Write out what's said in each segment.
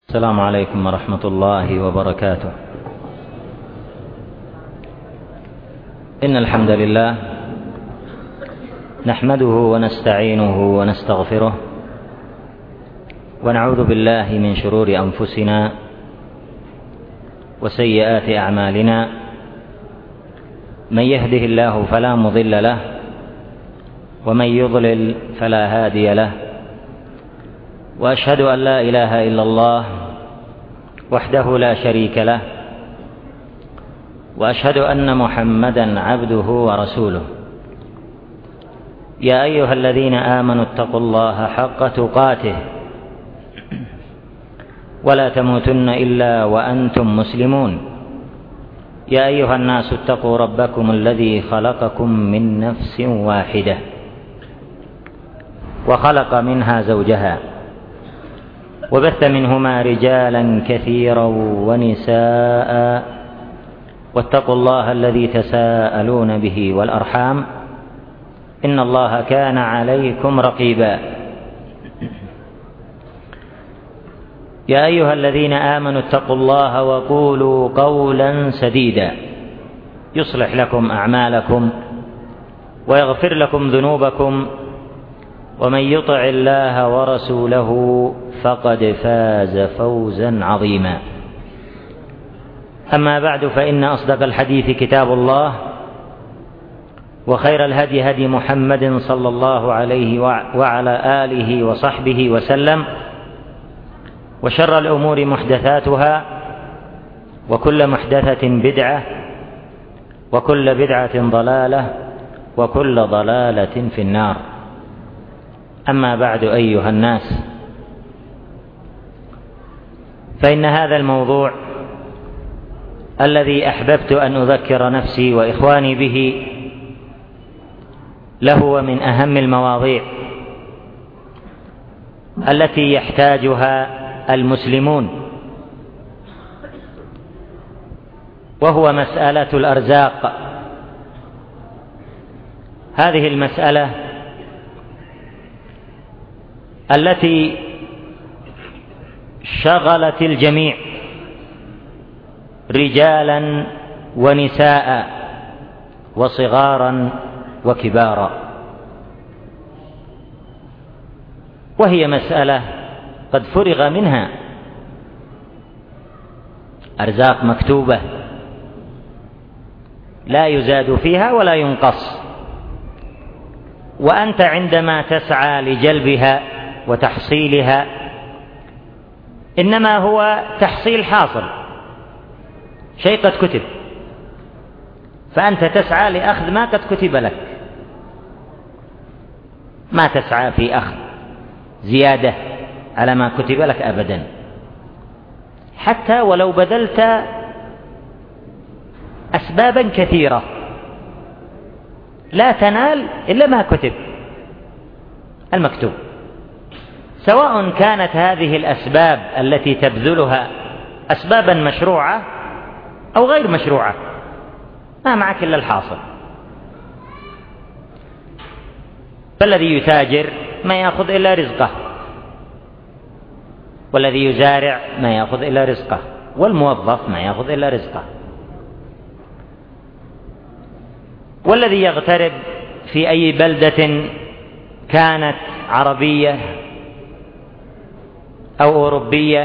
السلام عليكم ورحمة الله وبركاته. إن الحمد لله نحمده ونستعينه ونستغفره ونعوذ بالله من شرور أنفسنا وسيئات أعمالنا. من يهده الله فلا مضل له ومن يضلل فلا هادي له، وأشهد أن لا إله إلا الله وحده لا شريك له، وأشهد أن محمدًا عبده ورسوله. يا أيها الذين آمنوا اتقوا الله حق تقاته ولا تموتن إلا وأنتم مسلمون. يا أيها الناس اتقوا ربكم الذي خلقكم من نفس واحدة وخلق منها زوجها وبث منهما رجالا كثيرا ونساء، واتقوا الله الذي تساءلون به والأرحام إن الله كان عليكم رقيبا. يا أيها الذين آمنوا اتقوا الله وقولوا قولا سديدا يصلح لكم أعمالكم ويغفر لكم ذنوبكم، ومن يطع الله ورسوله فقد فاز فوزا عظيما. أما بعد، فإن أصدق الحديث كتاب الله، وخير الهدي هدي محمد صلى الله عليه وعلى آله وصحبه وسلم، وشر الأمور محدثاتها، وكل محدثة بدعة، وكل بدعة ضلالة، وكل ضلالة في النار. أما بعد، أيها الناس، فإن هذا الموضوع الذي أحببت أن أذكر نفسي وإخواني به لهو من أهم المواضيع التي يحتاجها المسلمون، وهو مسألة الأرزاق. هذه المسألة التي شغلت الجميع، رجالا ونساء وصغارا وكبارا، وهي مسألة قد فرغ منها. أرزاق مكتوبة لا يزاد فيها ولا ينقص، وأنت عندما تسعى لجلبها وتحصيلها إنما هو تحصيل حاصل، شيء قد كتب، فأنت تسعى لأخذ ما قد كتب لك، ما تسعى في أخذ زيادة على ما كتب لك أبدا، حتى ولو بذلت أسبابا كثيرة لا تنال إلا ما كتب المكتوب، سواء كانت هذه الأسباب التي تبذلها أسبابا مشروعة أو غير مشروعة، ما معك إلا الحاصل. فالذي يتاجر ما يأخذ إلا رزقه، والذي يزارع ما يأخذ إلا رزقه، والموظف ما يأخذ إلا رزقه، والذي يغترب في أي بلدة كانت عربية أو أوروبية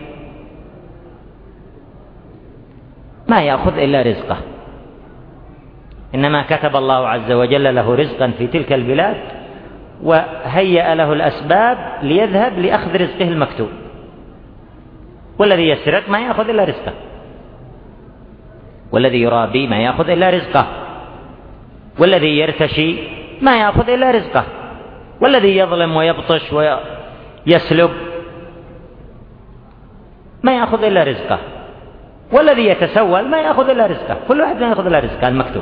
ما يأخذ إلا رزقه، إنما كتب الله عز وجل له رزقا في تلك البلاد وهيأ له الأسباب ليذهب لأخذ رزقه المكتوب. والذي يسرق ما يأخذ إلا رزقه، والذي يرابي ما يأخذ إلا رزقه، والذي يرتشي ما يأخذ إلا رزقه، والذي يظلم ويبطش ويسلب ما يأخذ إلا رزقه، والذي يتسول ما يأخذ إلا رزقه. كل واحد ما يأخذ إلا رزقه المكتوب،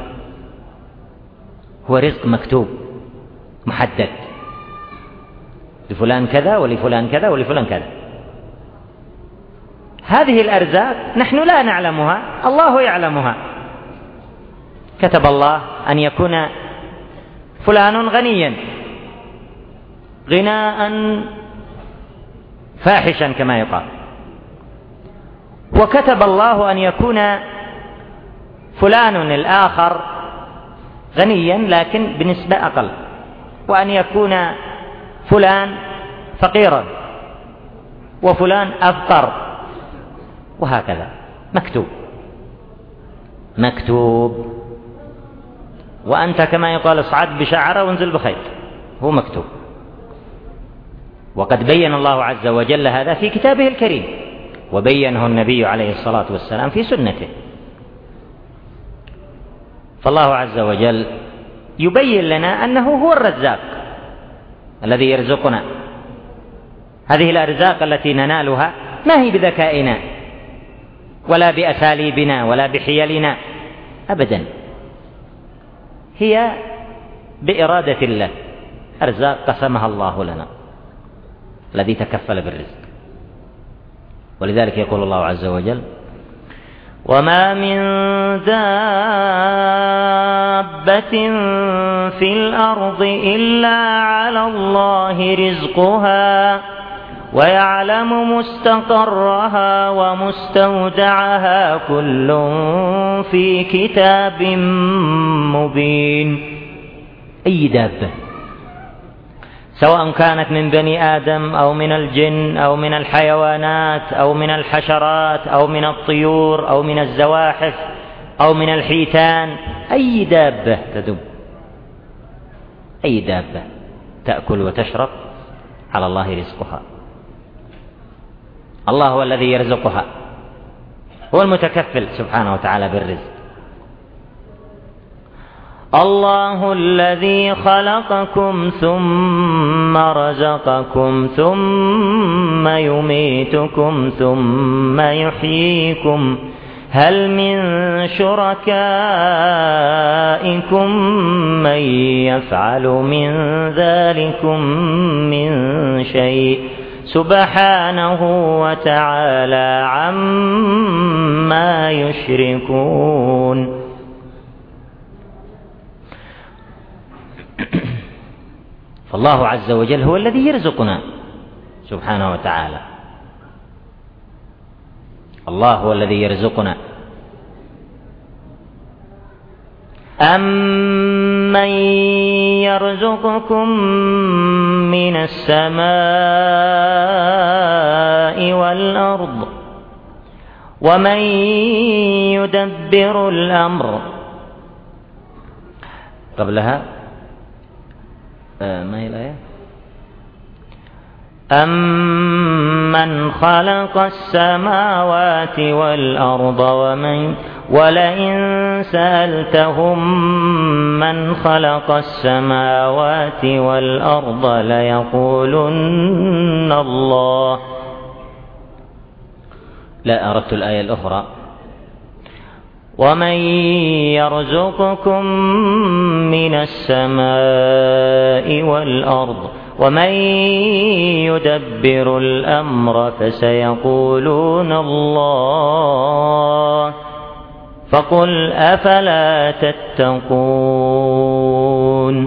هو رزق مكتوب محدد، لفلان كذا ولفلان كذا ولفلان كذا. هذه الأرزاق نحن لا نعلمها، الله يعلمها. كتب الله أن يكون فلان غنيا غناء فاحشا كما يقال، وكتب الله أن يكون فلان الآخر غنيا لكن بنسبة أقل، وأن يكون فلان فقيرا وفلان أفقر، وهكذا مكتوب. وأنت كما يقال اصعد بشعره وانزل بخيط، هو مكتوب. وقد بين الله عز وجل هذا في كتابه الكريم، وبينه النبي عليه الصلاة والسلام في سنته. فالله عز وجل يبين لنا أنه هو الرزاق الذي يرزقنا. هذه الأرزاق التي ننالها ما هي بذكائنا ولا بأساليبنا ولا بحيلنا أبدا، هي بإرادة الله، أرزاق قسمها الله لنا الذي تكفل بالرزق. ولذلك يقول الله عز وجل: وما من دابة في الأرض إلا على الله رزقها ويعلم مستقرها ومستودعها كل في كتاب مبين. أي دابة، سواء كانت من بني آدم أو من الجن أو من الحيوانات أو من الحشرات أو من الطيور أو من الزواحف أو من الحيتان، أي دابة تدب، أي دابة تأكل وتشرب، على الله رزقها. الله هو الذي يرزقها، هو المتكفل سبحانه وتعالى بالرزق. الله الذي خلقكم ثم رزقكم ثم يميتكم ثم يحييكم هل من شركائكم من يفعل من ذلكم من شيء سبحانه وتعالى عما يشركون. فالله عز وجل هو الذي يرزقنا سبحانه وتعالى، الله هو الذي يرزقنا. أمن يرزقكم من السماء والأرض ومن يدبر الأمر. قبلها ما هي الآية؟ أمن خلق السماوات والأرض ولئن سألتهم من خلق السماوات والأرض ليقولن الله. لا، أردت الآية الأخرى: ومن يرزقكم من السماء والأرض ومن يدبر الأمر فسيقولون الله فقل أفلا تتقون.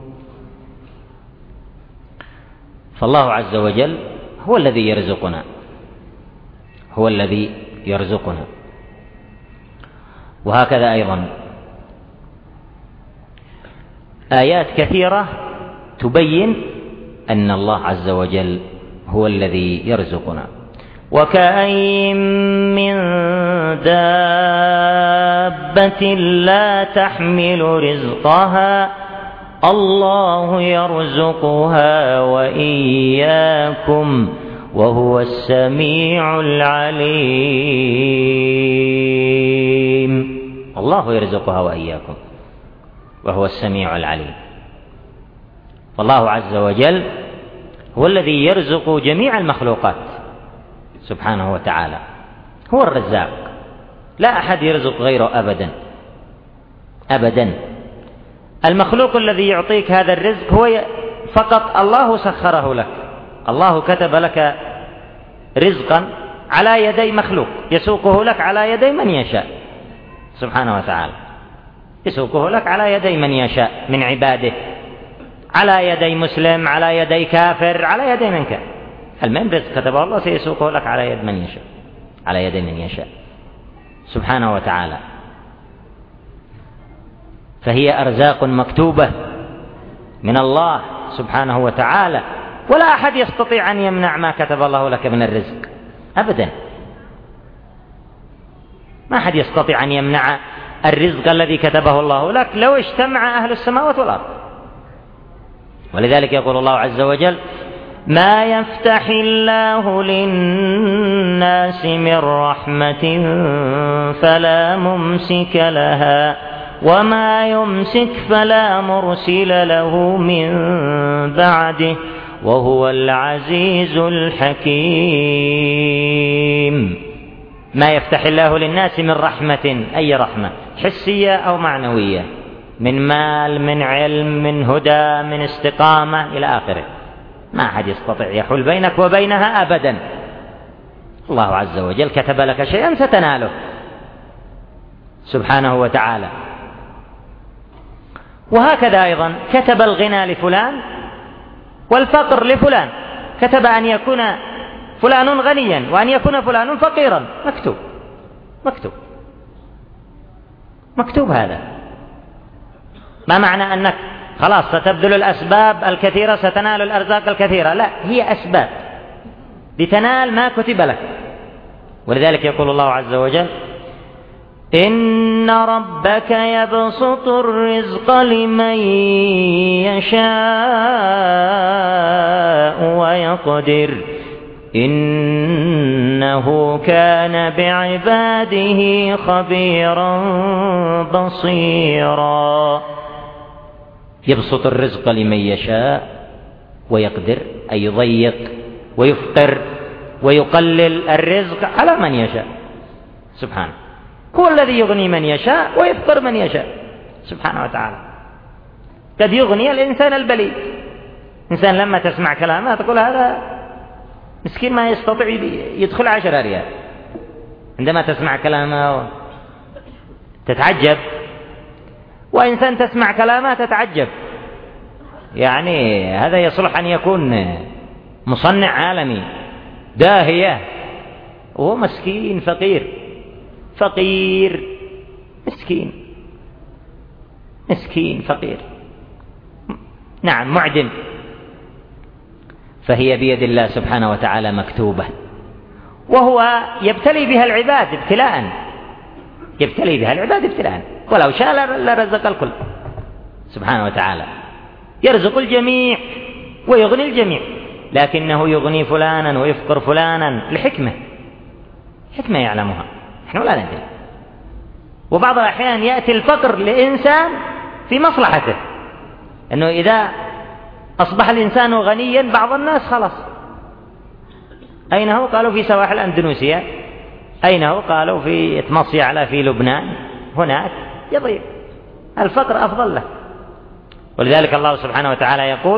فالله عز وجل هو الذي يرزقنا، هو الذي يرزقنا. وهكذا أيضا آيات كثيرة تبين أن الله عز وجل هو الذي يرزقنا. وكأين من دابة لا تحمل رزقها الله يرزقها وإياكم وهو السميع العليم. الله يرزقها وإياكم وهو السميع العليم. فالله عز وجل هو الذي يرزق جميع المخلوقات سبحانه وتعالى، هو الرزاق، لا أحد يرزق غيره أبدا أبدا. المخلوق الذي يعطيك هذا الرزق هو فقط الله سخره لك، الله كتب لك رزقا على يدي مخلوق يسوقه لك على يدي من يشاء سبحانه وتعالى، يسوقه لك على يدي من يشاء من عباده، على يدي مسلم، على يدي كافر، على يدي من كان. المهم رزق كتبه الله سيسوقه لك على يد من يشاء. على يد من يشاء سبحانه وتعالى. فهي أرزاق مكتوبة من الله سبحانه وتعالى، ولا أحد يستطيع أن يمنع ما كتب الله لك من الرزق أبدا. ما أحد يستطيع أن يمنع الرزق الذي كتبه الله لك لو اجتمع أهل السماوات والأرض. ولذلك يقول الله عز وجل: ما يفتح الله للناس من رحمة فلا ممسك لها وما يمسك فلا مرسل له من بعده وهو العزيز الحكيم. ما يفتح الله للناس من رحمة، أي رحمة، حسية أو معنوية، من مال، من علم، من هدى، من استقامة إلى آخره، ما أحد يستطيع يحول بينك وبينها أبدا. الله عز وجل كتب لك شيئا ستناله سبحانه وتعالى. وهكذا أيضا كتب الغنى لفلان والفقر لفلان، كتب أن يكون فلان غنيا وأن يكون فلان فقيرا، مكتوب مكتوب مكتوب. هذا ما معنى أنك خلاص ستبذل الأسباب الكثيرة ستنال الأرزاق الكثيرة، لا، هي أسباب لتنال ما كتب لك. ولذلك يقول الله عز وجل: إن ربك يبسط الرزق لمن يشاء ويقدر إنه كان بعباده خبيرا بصيرا. يبسط الرزق لمن يشاء ويقدر، أي يضيق ويفقر ويقلل الرزق على من يشاء سبحانه. هو الذي يغني من يشاء ويفقر من يشاء سبحانه وتعالى. قد يغني الإنسان البليد، إنسان لما تسمع كلامه تقول هذا مسكين ما يستطيع يدخل 10 ريال، عندما تسمع كلامه تتعجب. وإنسان تسمع كلامه تتعجب، يعني هذا يصلح أن يكون مصنع عالمي داهية، وهو مسكين فقير فقير مسكين مسكين فقير، نعم، معدم. فهي بيد الله سبحانه وتعالى مكتوبة، وهو يبتلي بها العباد ابتلاء، يبتلي بها العباد ابتلاء، ولو شاء لرزق الكل سبحانه وتعالى، يرزق الجميع ويغني الجميع، لكنه يغني فلانا ويفقر فلانا لحكمة، حكمة يعلمها نحن لا ندري. وبعض الأحيان يأتي الفقر لإنسان في مصلحته، أنه إذا أصبح الإنسان غنيا بعض الناس خلاص، أين هو؟ قالوا في سواحل أندونيسيا، أين هو؟ قالوا في يتمصي على في لبنان، هناك يضيع، الفقر أفضل له. ولذلك الله سبحانه وتعالى يقول: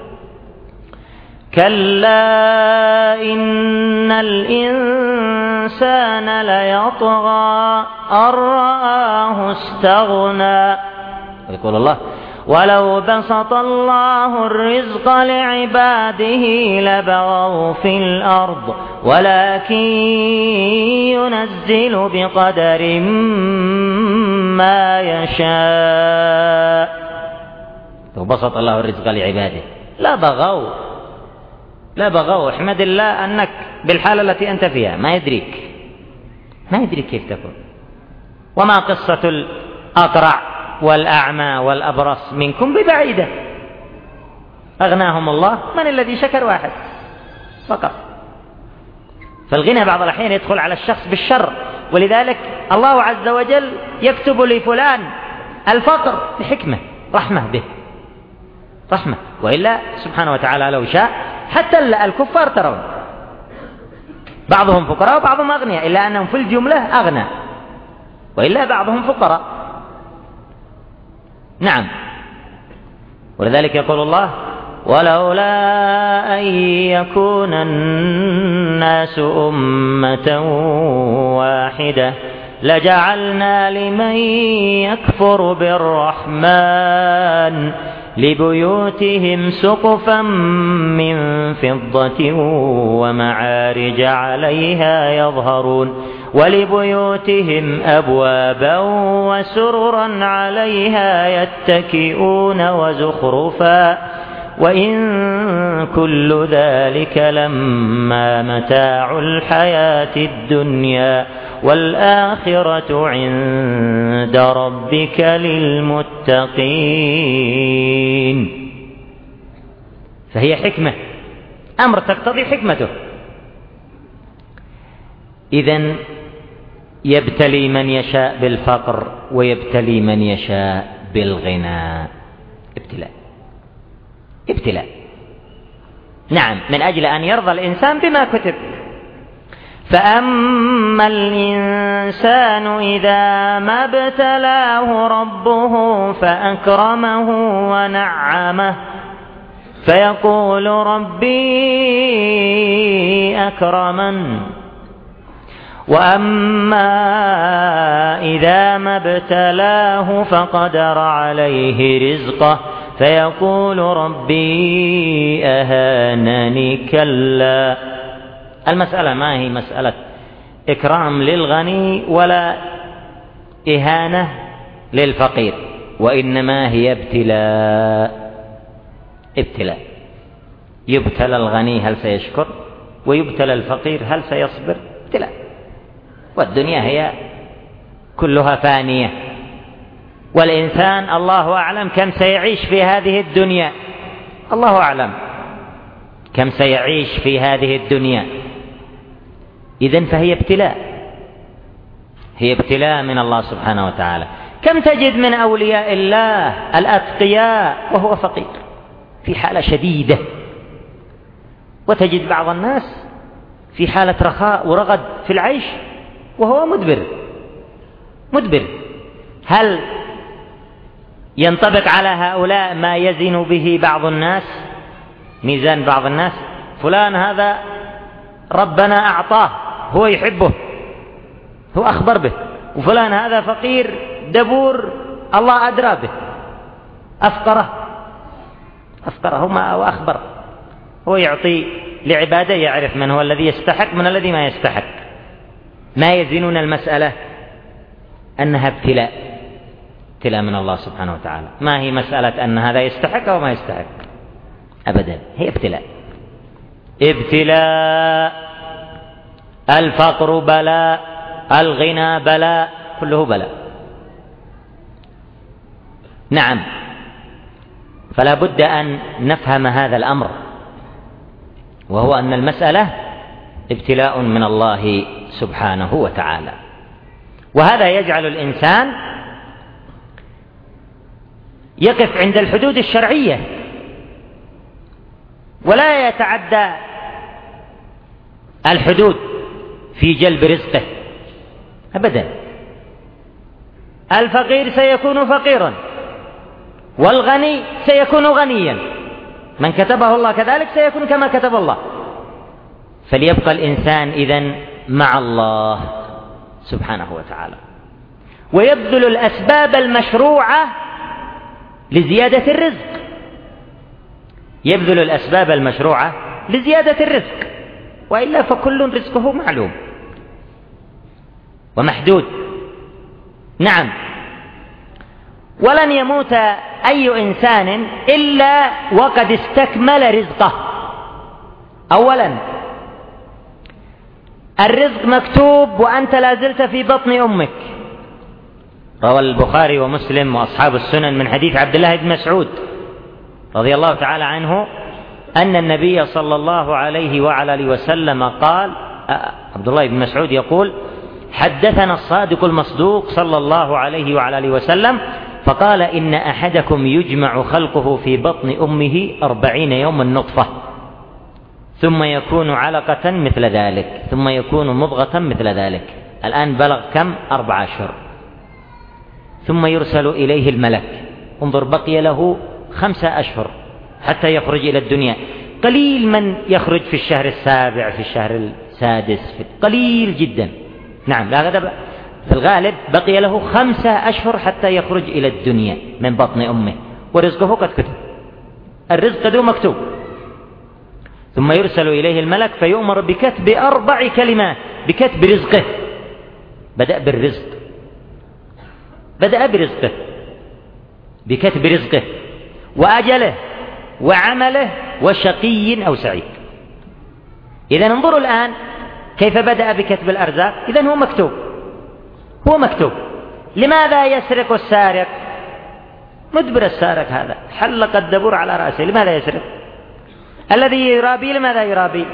كلا إن الإنسان ليطغى أن رآه استغنى. يقول الله: ولو بسط الله الرزق لعباده لبغوا في الأرض ولكن ينزل بقدر ما يشاء. لو بسط الله الرزق لعباده لا بغوا. احمد الله أنك بالحالة التي أنت فيها ما يدريك كيف تكون. وما قصة الأقرع والأعمى والأبرص منكم ببعيدة، أغناهم الله من الذي شكر واحد فقط. فالغنى بعض الأحيان يدخل على الشخص بالشر، ولذلك الله عز وجل يكتب لفلان الفقر بحكمة، رحمة به، رحمة. وإلا سبحانه وتعالى لو شاء حتى الكفار ترون بعضهم فقراء وبعضهم أغنياء، إلا أنهم في الجملة أغنى، وإلا بعضهم فقراء. نعم. ولذلك يقول الله: ولولا أن يكون الناس أمة واحدة لجعلنا لمن يكفر بالرحمن لبيوتهم سقفا من فضة ومعارج عليها يظهرون ولبيوتهم أبوابا وسررا عليها يتكئون وزخرفا وإن كل ذلك لما متاع الحياة الدنيا والآخرة عند ربك للمتقين. فهي حكمة، أمر تقتضي حكمته. إذن يبتلي من يشاء بالفقر ويبتلي من يشاء بالغنى. ابتلاء. نعم، من أجل أن يرضى الإنسان بما كتب. فأما الإنسان إذا ما ابتلاه ربه فأكرمه ونعمه فيقول ربي أكرمن وأما إذا ما ابتلاه فقدر عليه رزقه فيقول ربي أهانني. كلا. المسألة ما هي مسألة إكرام للغني ولا إهانة للفقير، وإنما هي ابتلاء. يبتلى الغني هل سيشكر، ويبتلى الفقير هل سيصبر. ابتلاء. والدنيا هي كلها فانية، والإنسان الله أعلم كم سيعيش في هذه الدنيا. الله أعلم كم سيعيش في هذه الدنيا. إذن فهي ابتلاء، هي ابتلاء من الله سبحانه وتعالى. كم تجد من أولياء الله الأتقياء وهو فقير في حالة شديدة، وتجد بعض الناس في حالة رخاء ورغد في العيش وهو مدبر. هل ينطبق على هؤلاء ما يزن به بعض الناس، ميزان بعض الناس؟ فلان هذا ربنا أعطاه، هو يحبه، هو أخبر به، وفلان هذا فقير دبور الله أدرى به، أفقره ما وأخبر. هو يعطي لعباده، يعرف من هو الذي يستحق من الذي ما يستحق. ما يزنون المسألة أنها ابتلاء من الله سبحانه وتعالى. ما هي مسألة أن هذا يستحق أو ما يستحق، أبدا، هي ابتلاء. الفقر بلاء، الغنى بلاء، كله بلاء. نعم، فلا بد أن نفهم هذا الأمر، وهو أن المسألة ابتلاء من الله سبحانه وتعالى. وهذا يجعل الإنسان يقف عند الحدود الشرعية ولا يتعدى الحدود في جلب رزقه أبدا. الفقير سيكون فقيرا، والغني سيكون غنيا. من كتبه الله كذلك سيكون كما كتب الله. فليبقى الإنسان إذن مع الله سبحانه وتعالى، ويبذل الأسباب المشروعة لزيادة الرزق. يبذل الأسباب المشروعة لزيادة الرزق، وإلا فكل رزقه معلوم ومحدود. نعم، ولن يموت أي إنسان إلا وقد استكمل رزقه. أولا، الرزق مكتوب وأنت لا زلت في بطن أمك. روى البخاري ومسلم وأصحاب السنن من حديث عبد الله بن مسعود رضي الله تعالى عنه أن النبي صلى الله عليه وعلى آله وسلم قال، عبد الله بن مسعود يقول: حدثنا الصادق المصدوق صلى الله عليه وعلى آله وسلم فقال: إن أحدكم يجمع خلقه في بطن أمه 40 يوما نطفة، ثم يكون علقة مثل ذلك، ثم يكون مضغة مثل ذلك. الآن بلغ كم؟ 4 أشهر. ثم يرسل إليه الملك. انظر، بقي له 5 أشهر حتى يخرج إلى الدنيا. قليل من يخرج في الشهر 7، في الشهر 6، قليل جدا. نعم، في الغالب بقي له 5 أشهر حتى يخرج إلى الدنيا من بطن أمه، ورزقه قد كتب. الرزق ذو مكتوب، ثم يرسل إليه الملك فيؤمر بكتب 4 كلمات، بكتب رزقه. بدأ بالرزق، بدأ برزقه، بكتب رزقه وأجله وعمله وشقي أو سعيد. إذن انظروا الآن كيف بدأ بكتب الأرزاق. إذن هو مكتوب، هو مكتوب. لماذا يسرق السارق؟ مدبر السارق هذا حلق الدبور على رأسه، لماذا يسرق؟ الذي يرابي لماذا يرابي؟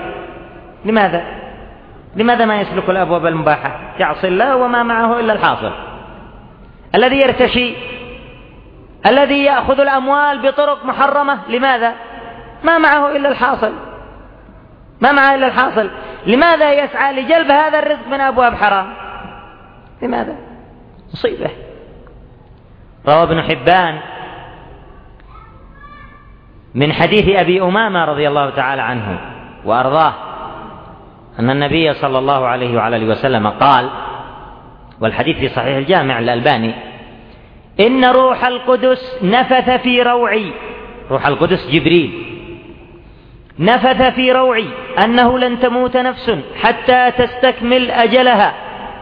لماذا ما يسلك الأبواب المباحة؟ يعصي الله وما معه إلا الحاصل. الذي يرتشي، الذي يأخذ الأموال بطرق محرمة، لماذا؟ ما معه إلا الحاصل، ما معه إلا الحاصل. لماذا يسعى لجلب هذا الرزق من أبواب حرام؟ لماذا؟ مصيبة. روى ابن حبان من حديث أبي أمامة رضي الله تعالى عنه وأرضاه أن النبي صلى الله عليه وعلى آله وسلم قال، والحديث في صحيح الجامع الألباني: إن روح القدس نفث في روعي، روح القدس جبريل، نفث في روعي أنه لن تموت نفس حتى تستكمل أجلها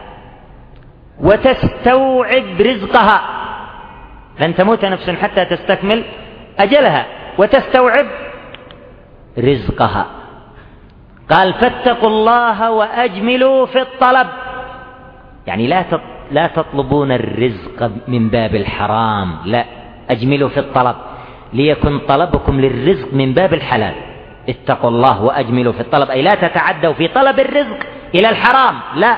وتستوعب رزقها. لن تموت نفس حتى تستكمل أجلها وتستوعب رزقها. قال: فاتقوا الله وأجملوا في الطلب. يعني لا تطلبون الرزق من باب الحرام، لا، أجملوا في الطلب ليكن طلبكم للرزق من باب الحلال. اتقوا الله وأجملوا في الطلب، أي لا تتعدوا في طلب الرزق إلى الحرام، لا،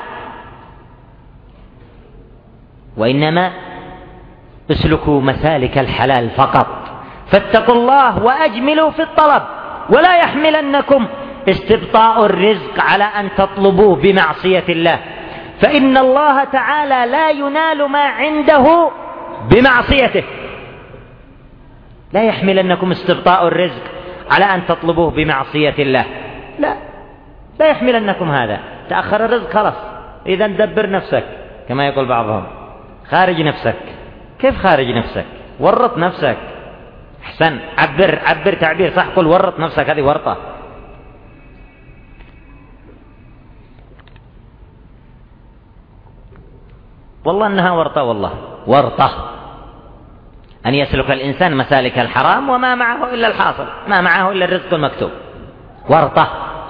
وإنما اسلكوا مسالك الحلال فقط. فاتقوا الله وأجملوا في الطلب، ولا يحملنكم استبطاء الرزق على أن تطلبوه بمعصية الله، فإن الله تعالى لا ينال ما عنده بمعصيته. لا يحملنكم استبطاء الرزق على أن تطلبوه بمعصية الله، لا يحملنكم هذا. تأخر الرزق خلاص، إذا دبر نفسك كما يقول بعضهم، خارج نفسك. كيف خارج نفسك؟ ورط نفسك. أحسن، عبر تعبير صح، قل ورط نفسك، هذه ورطة. والله أنها ورطة، والله ورطة أن يسلك الإنسان مسالك الحرام وما معه إلا الحاصل، ما معه إلا الرزق المكتوب، ورطة.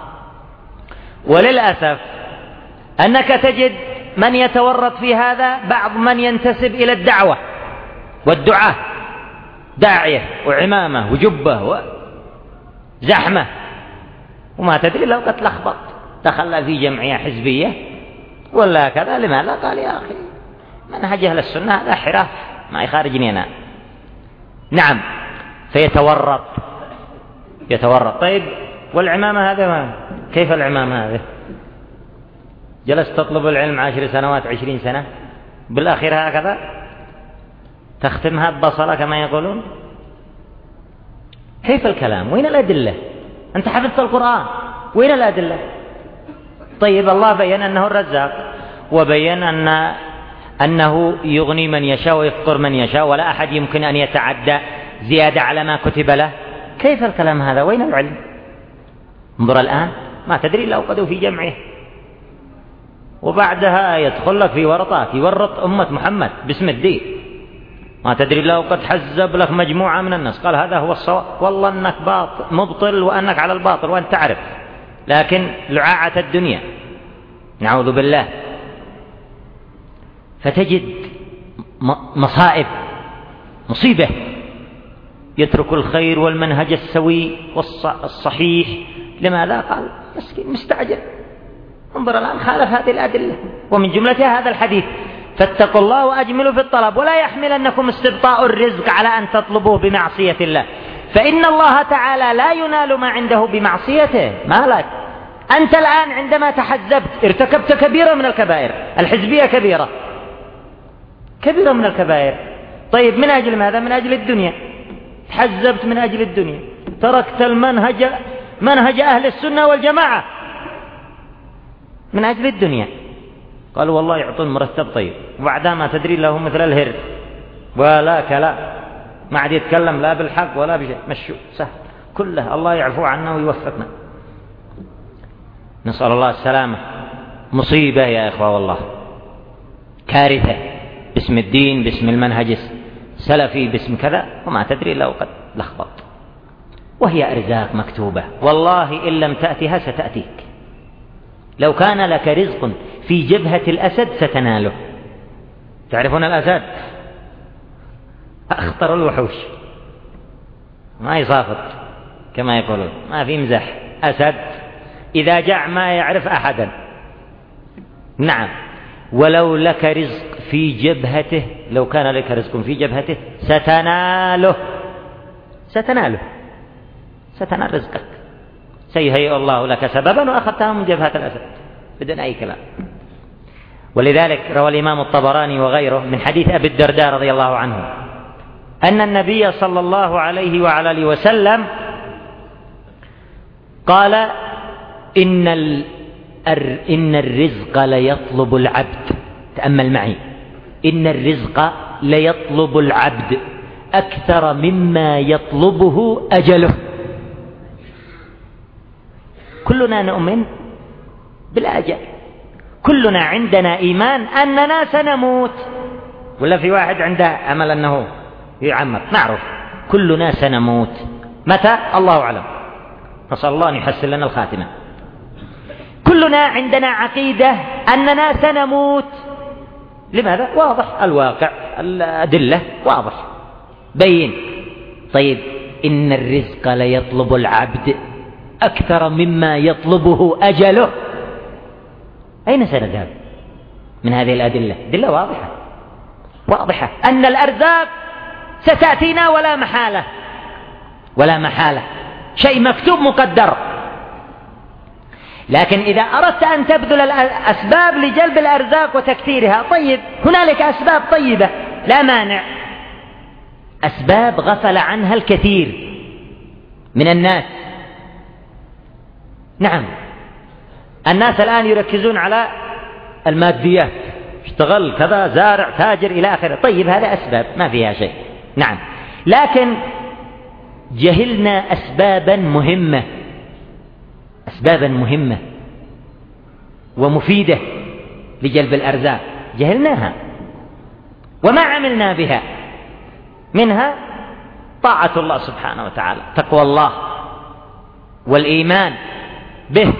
وللأسف أنك تجد من يتورط في هذا، بعض من ينتسب إلى الدعوة والدعاء، داعية وعمامة وجبة وزحمة، وما تدري لو قد لخبط، دخل في جمعية حزبية ولا كذا. لماذا؟ قال: يا أخي منهج أهل السنة هذا حراف، ما يخارجني أنا. نعم، فيتورط. طيب، والعمامة هذا كيف العمامة هذه؟ جلست تطلب العلم 10 سنوات 20 سنة، بالأخير هكذا تختمها ببصلة كما يقولون. كيف الكلام؟ وين الأدلة؟ أنت حفظت القرآن، وين الأدلة؟ طيب، الله بيّن أنه الرزاق، وبيّن أنه يغني من يشاء ويفقر من يشاء، ولا أحد يمكن أن يتعدى زيادة على ما كتب له. كيف الكلام هذا؟ وين العلم؟ انظر الآن، ما تدري لو قدوا في جمعه، وبعدها يدخل لك في ورطات، يورط أمة محمد باسم الدين، ما تدري لو قد حزب لك مجموعة من الناس، قال هذا هو الصواب، والله أنك مبطل وأنك على الباطل وأنت تعرف، لكن لعاعة الدنيا، نعوذ بالله. فتجد مصائب، مصيبة، يترك الخير والمنهج السوي والصحيح. لماذا؟ قال مسكين مستعجل. انظر الآن، خالف هذه الأدلة، ومن جملتها هذا الحديث: فاتقوا الله وأجملوا في الطلب، ولا يحملنكم استبطاء الرزق على أن تطلبوه بمعصية الله، فإن الله تعالى لا ينال ما عنده بمعصيته. ما لك أنت الآن عندما تحزبت ارتكبت كبيرة من الكبائر، الحزبية كبيرة من الكبائر. طيب، من أجل ماذا؟ من أجل الدنيا، تحزبت من أجل الدنيا، تركت منهج أهل السنة والجماعة من أجل الدنيا. قالوا والله يعطون مرتب طيب، وبعدها ما تدري له مثل الهر ولا كلا، ما عاد يتكلم لا بالحق ولا بشيء، مشوا سهل كله، الله يعفو عنا ويوفقنا. نسأل الله السلامة. مصيبة يا إخوة والله، كارثة، باسم الدين، باسم المنهج السلفي، باسم كذا، وما تدري لو قد لخبط. وهي أرزاق مكتوبة والله، إن لم تأتها ستأتيك. لو كان لك رزق في جبهة الأسد ستناله. تعرفون الأسد أخطر الوحوش، ما يصافط كما يقولون، ما في مزح. أسد إذا جاع ما يعرف أحدا. نعم، ولو لك رزق في جبهته، لو كان لك رزق في جبهته ستناله، ستنال رزقك. سيهيئ الله لك سببا وأخذتها من جبهة الأسد بدون أي كلام. ولذلك روى الإمام الطبراني وغيره من حديث أبي الدرداء رضي الله عنه أن النبي صلى الله عليه وعلى آله وسلم قال: إن الرزق ليطلب العبد. تأمل معي، إن الرزق ليطلب العبد أكثر مما يطلبه أجله. كلنا نؤمن بالأجل، كلنا عندنا إيمان أننا سنموت، ولا في واحد عنده أمل أنه يعمر؟ نعرف كلنا سنموت. متى؟ الله أعلم، نسأل الله أن يحسن لنا الخاتمة. كلنا عندنا عقيدة أننا سنموت. لماذا؟ واضح الواقع، الأدلة واضح بين. طيب، إن الرزق ليطلب العبد أكثر مما يطلبه أجله. أين سنذهب من هذه الأدلة؟ أدلة واضحة أن الأرزاق ستأتينا ولا محالة، شيء مكتوب مقدر. لكن إذا أردت أن تبذل الأسباب لجلب الأرزاق وتكثيرها، طيب، هنالك أسباب طيبة لا مانع، أسباب غفل عنها الكثير من الناس. نعم، الناس الآن يركزون على الماديات، اشتغل كذا، زارع، تاجر، إلى آخره. طيب، هذا أسباب ما فيها شيء. نعم، لكن جهلنا أسبابا مهمة ومفيدة لجلب الأرزاق، جهلناها وما عملنا بها. منها طاعة الله سبحانه وتعالى، تقوى الله والإيمان به،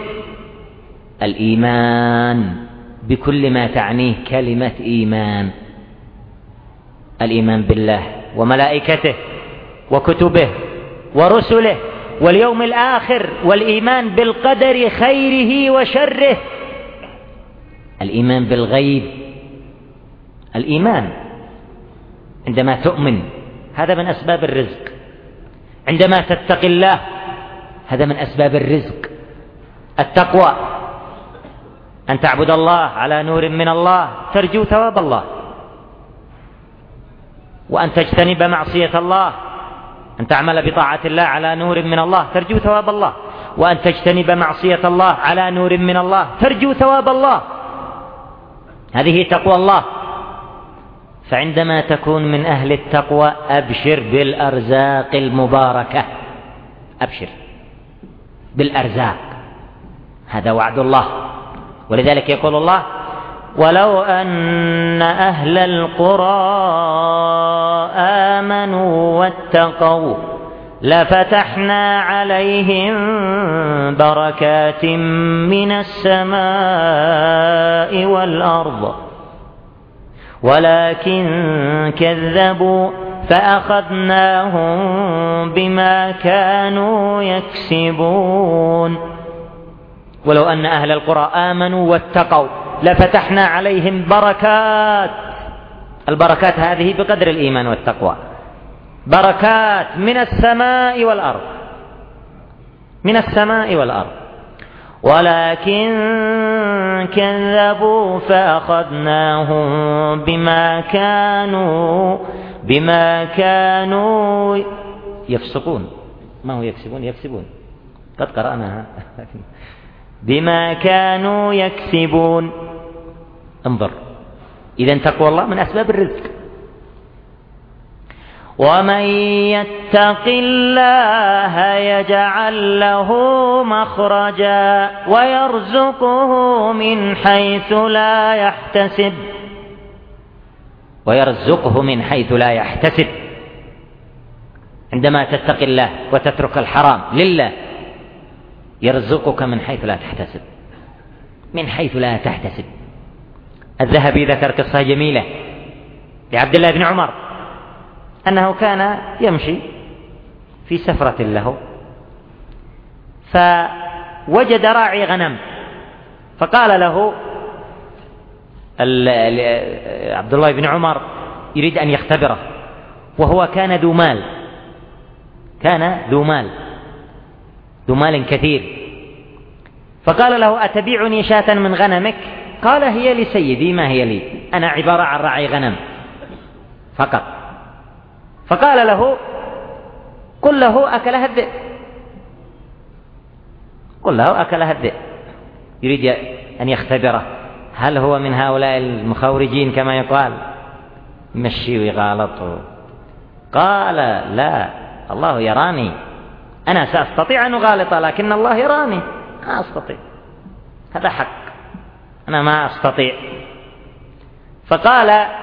الإيمان بكل ما تعنيه كلمة إيمان، الإيمان بالله وملائكته وكتبه ورسله واليوم الآخر، والإيمان بالقدر خيره وشره، الإيمان بالغيب. الإيمان عندما تؤمن هذا من أسباب الرزق، عندما تتقي الله هذا من أسباب الرزق. التقوى أن تعبد الله على نور من الله ترجو ثواب الله، وأن تجتنب معصية الله، أن تعمل بطاعة الله على نور من الله ترجو ثواب الله، وأن تجتنب معصية الله على نور من الله ترجو ثواب الله. هذه تقوى الله. فعندما تكون من أهل التقوى أبشر بالأرزاق المباركة، أبشر بالأرزاق، هذا وعد الله. ولذلك يقول الله: ولو أن أهل القرى آمنوا واتقوا لفتحنا عليهم بركات من السماء والأرض ولكن كذبوا فأخذناهم بما كانوا يكسبون. ولو أن أهل القرى آمنوا واتقوا لفتحنا عليهم بركات. البركات هذه بقدر الإيمان والتقوى، بركات من السماء والأرض، من السماء والأرض. ولكن كذبوا فأخذناهم بما كانوا يفسقون. ما هو يكسبون قد قرأناها بما كانوا يكسبون. انظر، إذن تقوى الله من أسباب الرزق. ومن يتق الله يجعل له مخرجا ويرزقه من حيث لا يحتسب. ويرزقه من حيث لا يحتسب. عندما تتقي الله وتترك الحرام لله يرزقك من حيث لا تحتسب، من حيث لا تحتسب. الذهبي ذكر قصة جميلة لعبد الله بن عمر أنه كان يمشي في سفرة له فوجد راعي غنم، فقال له عبد الله بن عمر يريد أن يختبره، وهو كان ذو مال، كان ذو مال كثير، فقال له أتبيعني شاة من غنمك؟ قال هي لسيدي ما هي لي، أنا عبارة عن راعي غنم فقط. فقال له قل له أكلها الذئب، قل له أكلها الذئب. يريد أن يختبره هل هو من هؤلاء المخورجين كما يقال يمشي ويغالط. قال لا، الله يراني، أنا سأستطيع أن أغالط لكن الله يراني، ما أستطيع، هذا حق، أنا ما أستطيع. فقال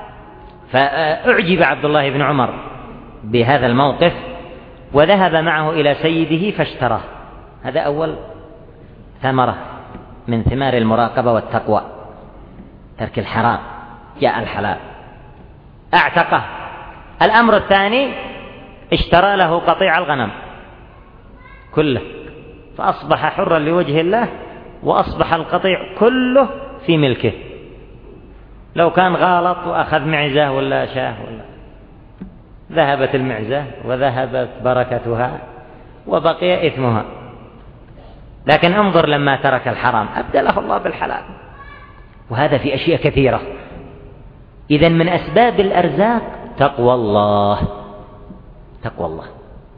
فأعجب عبد الله بن عمر بهذا الموقف وذهب معه إلى سيده فاشتراه. هذا أول ثمرة من ثمار المراقبة والتقوى، ترك الحرام جاء الحلال، اعتقه. الأمر الثاني اشترى له قطيع الغنم كله، فأصبح حرا لوجه الله، وأصبح القطيع كله في ملكه. لو كان غالط وأخذ معزة ولا شاه ولا ذهبت المعزة وذهبت بركتها وبقي إثمها. لكن انظر لما ترك الحرام أبدله الله بالحلال، وهذا في أشياء كثيرة. إذن من أسباب الأرزاق تقوى الله، تقوى الله،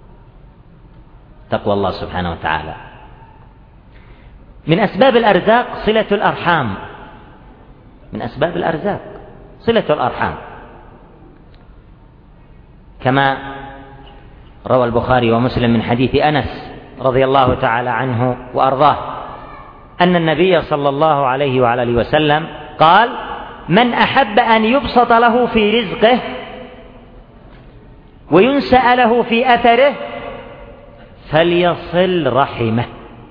تقوى الله سبحانه وتعالى. من أسباب الأرزاق صلة الأرحام، من أسباب الأرزاق صلة الأرحام، كما روى البخاري ومسلم من حديث أنس رضي الله تعالى عنه وأرضاه أن النبي صلى الله عليه وعلى آله وسلم قال: من أحب أن يبسط له في رزقه وينسأ له في أثره فليصل رحمه.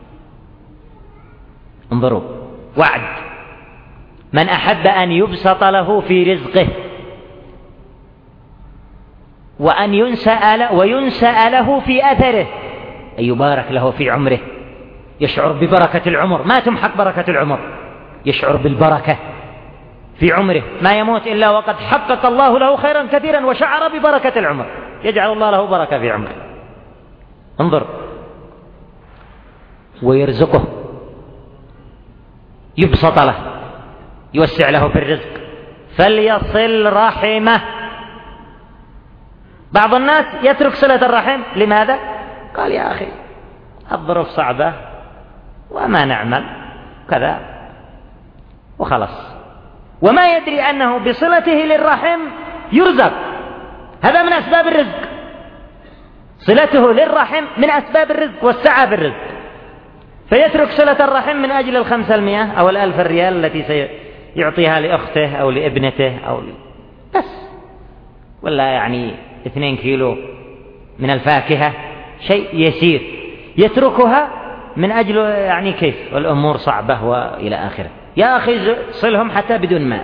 انظروا، وعد: من أحب أن يبسط له في رزقه وأن وينسأ له في أثره، أن يبارك له في عمره، يشعر ببركة العمر، ما تمحق بركة العمر، يشعر بالبركة في عمره، ما يموت إلا وقد حقق الله له خيرا كثيرا وشعر ببركة العمر، يجعل الله له بركة في عمره. انظر، ويرزقه، يبسط له، يوسع له في الرزق، فليصل رحمه. بعض الناس يترك صلة الرحم، لماذا؟ قال يا أخي الظروف صعبة وما نعمل كذا وخلص، وما يدري أنه بصلته للرحم يرزق. هذا من أسباب الرزق، صلته للرحم من أسباب الرزق والسعة بالرزق. فيترك صلة الرحم من أجل 500 أو 1000 ريال التي سيعطيها لأخته أو لابنته أو بس، ولا يعني 2 كيلو من الفاكهة، شيء يسير يتركها من أجل يعني كيف والأمور صعبة وإلى آخره. يا أخي صلهم حتى بدون مال.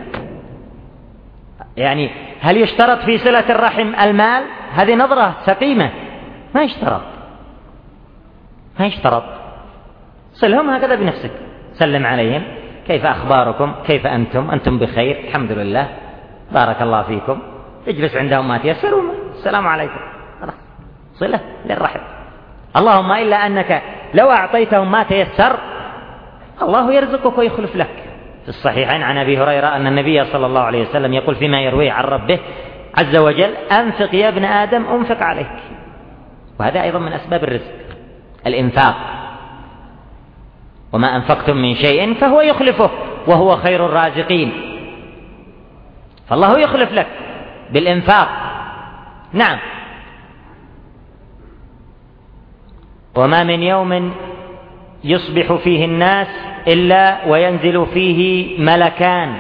يعني هل يشترط في صلة الرحم المال؟ هذه نظرة سقيمة، ما يشترط. صلهم هكذا بنفسك، سلم عليهم، كيف أخباركم، كيف أنتم بخير، الحمد لله، بارك الله فيكم، اجلس عندهم ما تيسر، السلام عليكم، خلاص، صلة للرحم. اللهم إلا أنك لو أعطيتهم ما تيسر الله يرزقك ويخلف لك. في الصحيحين عن أبي هريرة أن النبي صلى الله عليه وسلم يقول فيما يرويه عن ربه عز وجل: أنفق يا ابن آدم أنفق عليك. وهذا أيضا من أسباب الرزق، الإنفاق: وما أنفقتم من شيء فهو يخلفه وهو خير الرازقين. فالله يخلف لك بالإنفاق. نعم. وما من يوم يصبح فيه الناس إلا وينزل فيه ملكان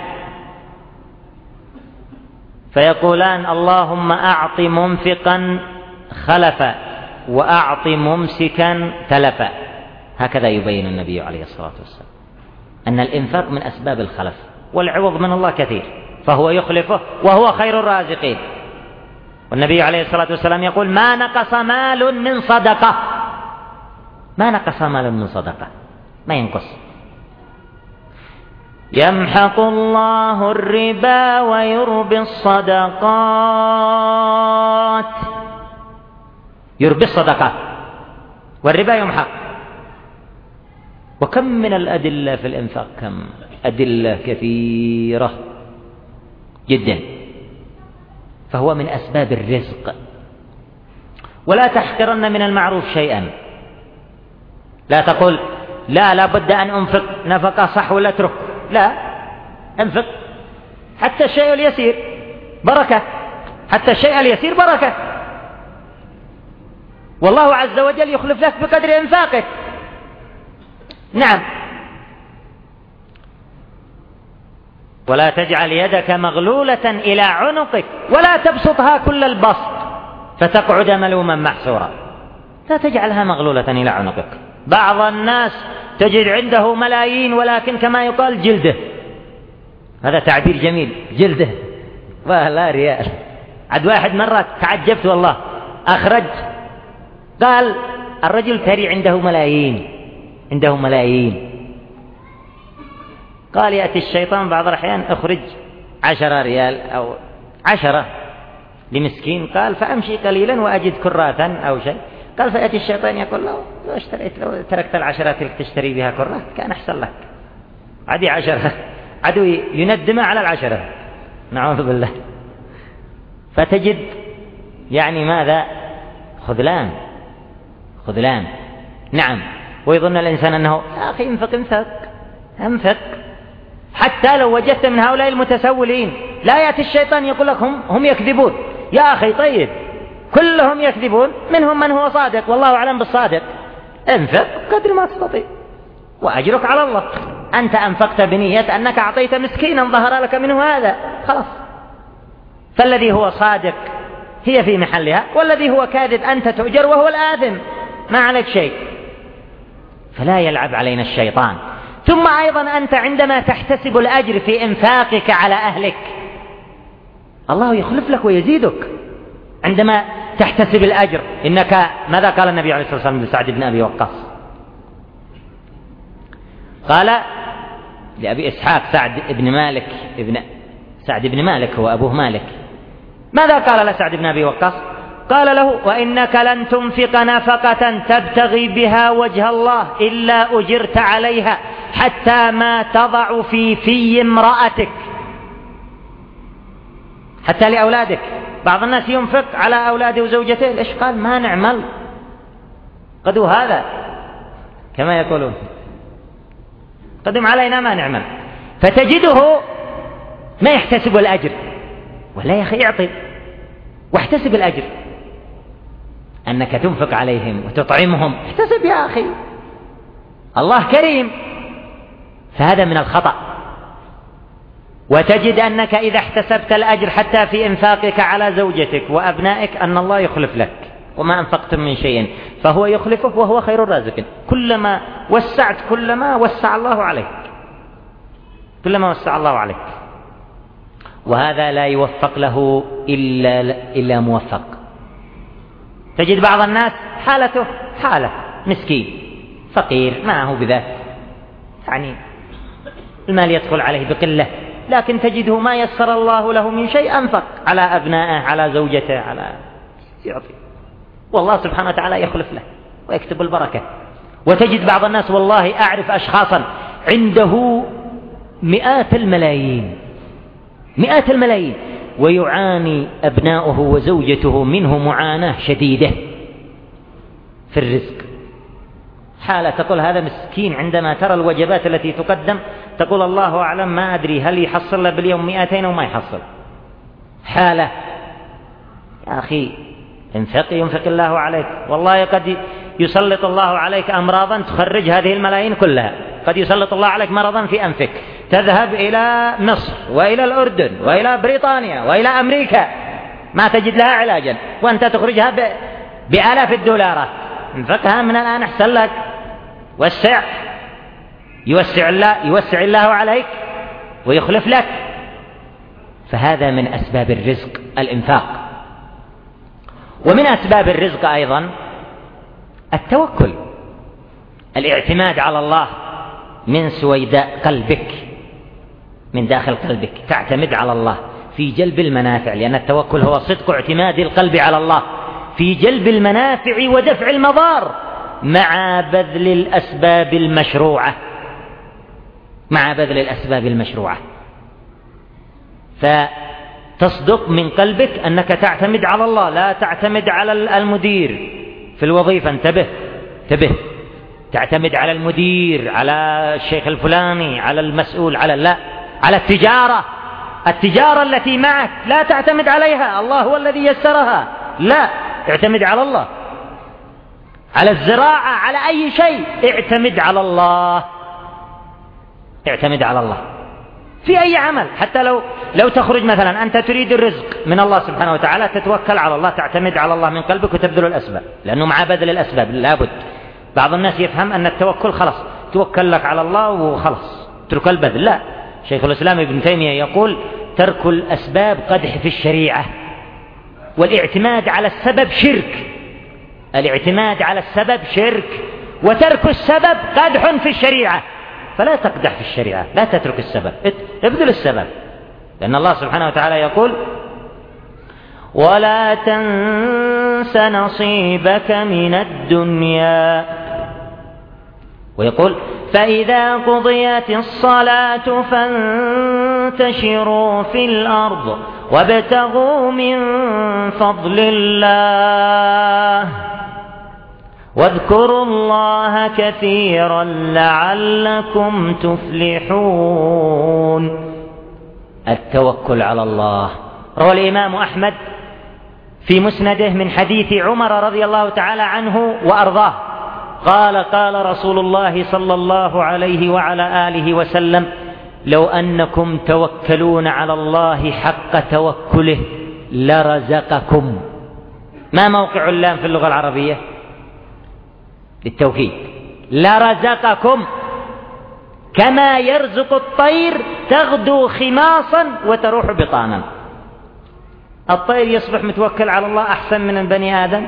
فيقولان اللهم أعط منفقا خلفا وأعط ممسكا تلفا. هكذا يبين النبي عليه الصلاة والسلام أن الإنفاق من أسباب الخلف، والعوض من الله كثير، فهو يخلفه وهو خير الرازقين. والنبي عليه الصلاة والسلام يقول ما نقص مال من صدقة، ما نقص مال من صدقة، ما ينقص. يمحق الله الربا ويربي الصدقات، يربي الصدقات والربا يمحق. وكم من الأدلة في الإنفاق، كم أدلة كثيرة جدا، فهو من أسباب الرزق. ولا تحقرن من المعروف شيئا، لا تقول لا بد أن أنفق نفقة صح ولا اترك، لا، انفق حتى الشيء اليسير بركة، حتى الشيء اليسير بركة، والله عز وجل يخلف لك بقدر إنفاقك. نعم. ولا تجعل يدك مغلولة إلى عنقك ولا تبسطها كل البسط فتقعد ملوما محسورا. لا تجعلها مغلولة إلى عنقك. بعض الناس تجد عنده ملايين ولكن كما يقال جلده، هذا تعبير جميل، جلده ولا ريال. عد واحد مرة تعجبت والله، أخرج قال الرجل ثري عنده ملايين، عنده ملايين، قال يأتي الشيطان بعض الأحيان اخرج 10 ريال أو 10 لمسكين، قال فأمشي قليلا وأجد كراثا أو شيء، قال فيأتي الشيطان يقول له لو تركت 10 تلك تشتري بها كرة كان أحسن لك، عدي 10، عدو يندم على 10، نعوذ بالله. فتجد يعني ماذا؟ خذلان. نعم. ويظن الإنسان أنه يا أخي انفق حتى لو وجدت من هؤلاء المتسولين، لا يأتي الشيطان يقول لك هم يكذبون، يا أخي طيب كلهم يكذبون، منهم من هو صادق والله أعلم بالصادق، انفق قدر ما تستطيع وأجرك على الله. أنت أنفقت بنية أنك أعطيت مسكينا ظهر لك منه هذا، خلاص. فالذي هو صادق هي في محلها، والذي هو كاذب أنت تؤجر وهو الآثم، ما عليك شيء. فلا يلعب علينا الشيطان. ثم أيضا أنت عندما تحتسب الأجر في إنفاقك على أهلك الله يخلف لك ويزيدك. عندما تحتسب الأجر إنك، ماذا قال النبي عليه الصلاة والسلام لسعد بن أبي وقاص؟ قال لأبي إسحاق سعد بن مالك هو أبوه مالك، ماذا قال لسعد بن أبي وقاص؟ قال له وإنك لن تنفق نفقة تبتغي بها وجه الله إلا أجرت عليها حتى ما تضع في امرأتك، حتى لأولادك. بعض الناس ينفق على أولاده وزوجته، ليش؟ قال ما نعمل قدوا هذا كما يقولون، قدم علينا ما نعمل. فتجده ما يحتسب الأجر، ولا يا أخي اعطي واحتسب الأجر، أنك تنفق عليهم وتطعمهم، احتسب يا أخي، الله كريم. فهذا من الخطأ. وتجد أنك إذا احتسبت الأجر حتى في إنفاقك على زوجتك وأبنائك أن الله يخلف لك، وما أنفقتم من شيء فهو يخلفه وهو خير الرازقين. كلما وسعت كلما وسع الله عليك، كلما وسع الله عليك. وهذا لا يوفق له إلا موفق. تجد بعض الناس حالته حالة مسكين فقير، ما هو بذات، يعني المال يدخل عليه بقلة، لكن تجده ما يسر الله له من شيء أنفق على أبنائه، على زوجته، على يعطي، والله سبحانه وتعالى يخلف له ويكتب البركة. وتجد بعض الناس، والله أعرف أشخاصا عنده مئات الملايين ويعاني أبناؤه وزوجته منه معاناة شديدة في الرزق. حالة تقول هذا مسكين، عندما ترى الوجبات التي تقدم تقول الله أعلم، ما أدري هل يحصل له باليوم 200 أو ما يحصل. حالة يا أخي انفق ينفق الله عليك. والله قد يسلط الله عليك أمراضا تخرج هذه الملايين كلها. قد يسلط الله عليك مرضا في أنفك تذهب إلى مصر وإلى الأردن وإلى بريطانيا وإلى أمريكا ما تجد لها علاجا، وأنت تخرجها بآلاف الدولارات. انفقها من الآن أحسن لك. يوسع الله عليك ويخلف لك. فهذا من أسباب الرزق الإنفاق. ومن أسباب الرزق أيضا التوكل، الاعتماد على الله من سويداء قلبك، من داخل قلبك تعتمد على الله في جلب المنافع، لأن التوكل هو صدق اعتماد القلب على الله في جلب المنافع ودفع المضار مع بذل الأسباب المشروعة. فتصدق من قلبك أنك تعتمد على الله، لا تعتمد على المدير في الوظيفة. انتبه، تعتمد على المدير، على الشيخ الفلاني، على المسؤول، على التجارة التي معك لا تعتمد عليها، الله هو الذي يسرها، لا، اعتمد على الله. على الزراعة، على أي شيء اعتمد على الله في أي عمل. حتى لو تخرج مثلا أنت تريد الرزق من الله سبحانه وتعالى، تتوكل على الله، تعتمد على الله من قلبك وتبذل الأسباب، لأنه مع بذل الأسباب لابد. بعض الناس يفهم أن التوكل خلاص توكل لك على الله وخلاص ترك البذل. لا، شيخ الإسلام ابن تيمية يقول ترك الأسباب قدح في الشريعة، والاعتماد على السبب شرك. الاعتماد على السبب شرك، وترك السبب قدح في الشريعة. فلا تقدح في الشريعة، لا تترك السبب، ابذل السبب، لأن الله سبحانه وتعالى يقول ولا تنس نصيبك من الدنيا، ويقول فإذا قضيت الصلاة فانتشروا في الأرض وابتغوا من فضل الله واذكروا الله كثيرا لعلكم تفلحون. التوكل على الله. روى الإمام أحمد في مسنده من حديث عمر رضي الله تعالى عنه وأرضاه قال رسول الله صلى الله عليه وعلى آله وسلم لو أنكم توكلون على الله حق توكله لرزقكم. ما موقع اللام في اللغة العربية؟ للتوكيد. لرزقكم كما يرزق الطير تغدو خماصا وتروح بطانا. الطير يصبح متوكل على الله أحسن من البني آدم؟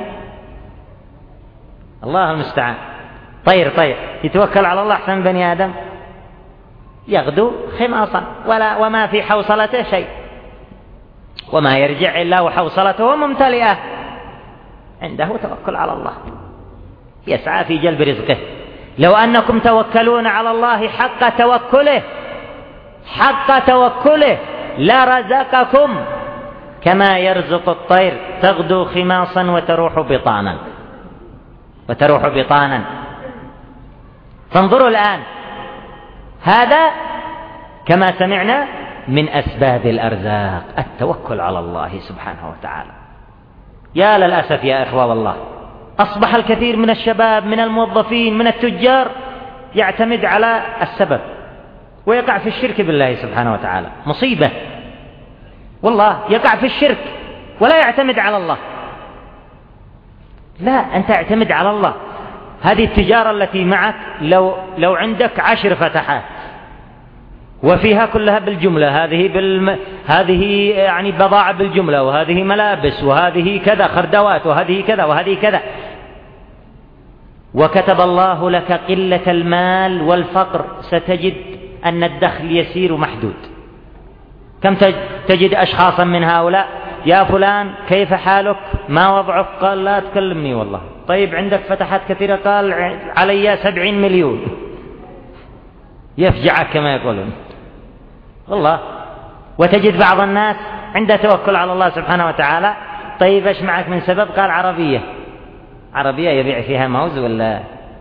الله المستعان. طير يتوكل على الله أحسن من بني آدم؟ يغدو خماصا وما في حوصلته شيء، وما يرجع إلا وحوصلته ممتلئة. عنده توكل على الله، يسعى في جلب رزقه. لو أنكم توكلون على الله حق توكله لرزقكم كما يرزق الطير تغدو خماصا وتروح بطانا. فانظروا الآن، هذا كما سمعنا من أسباب الأرزاق التوكل على الله سبحانه وتعالى. يا للأسف يا إخوة والله، أصبح الكثير من الشباب من الموظفين من التجار يعتمد على السبب ويقع في الشرك بالله سبحانه وتعالى. مصيبة والله، يقع في الشرك ولا يعتمد على الله. لا، أنت اعتمد على الله. هذه التجارة التي معك لو عندك 10 فتحات وفيها كلها بالجملة، هذه يعني بضاعة بالجملة، وهذه ملابس، وهذه كذا خردوات، وهذه كذا وهذه كذا، وكتب الله لك قلة المال والفقر، ستجد أن الدخل يسير محدود. كم تجد أشخاصا من هؤلاء: يا فلان كيف حالك؟ ما وضعك؟ قال لا تكلمني والله. طيب عندك فتحات كثيرة؟ قال علي 70 مليون. يفجعك كما يقولون والله. وتجد بعض الناس عنده توكل على الله سبحانه وتعالى: طيب ايش معك من سبب؟ قال عربية يبيع فيها موز ولا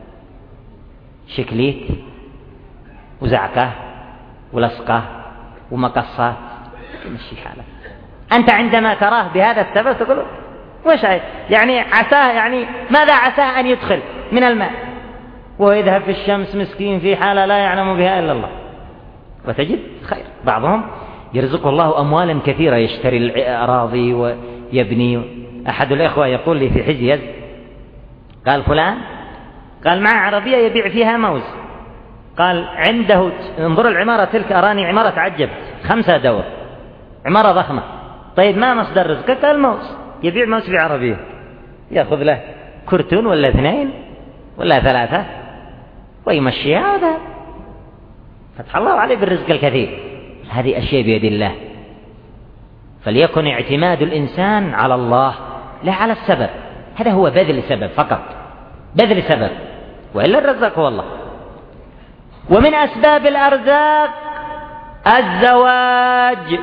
شكليت وزعقة ولصقة ومقصات، تمشي حالك. أنت عندما تراه بهذا السبب تقول وش يعني عساه، يعني ماذا عساه أن يدخل من الماء ويذهب في الشمس مسكين في حالة لا يعلم بها إلا الله، وتجد خير. بعضهم يرزقه الله أموالا كثيرة يشتري الأراضي ويبني. أحد الإخوة يقول لي في حجيز، قال فلان قال معه عربية يبيع فيها موز، قال عنده انظر العمارة تلك أراني عمارة تعجب 5 دور، عمارة ضخمة. طيب ما مصدر رزقك؟ قال موز، يبيع موز في عربية، يأخذ له كرتون ولا 2 ولا 3 ويمشيها هذا. فتح الله عليه بالرزق الكثير. هذه أشياء بيد الله، فليكن اعتماد الإنسان على الله لا على السبب. هذا هو بذل سبب فقط، بذل سبب، وإلا الرزاق هو الله. ومن أسباب الأرزاق الزواج.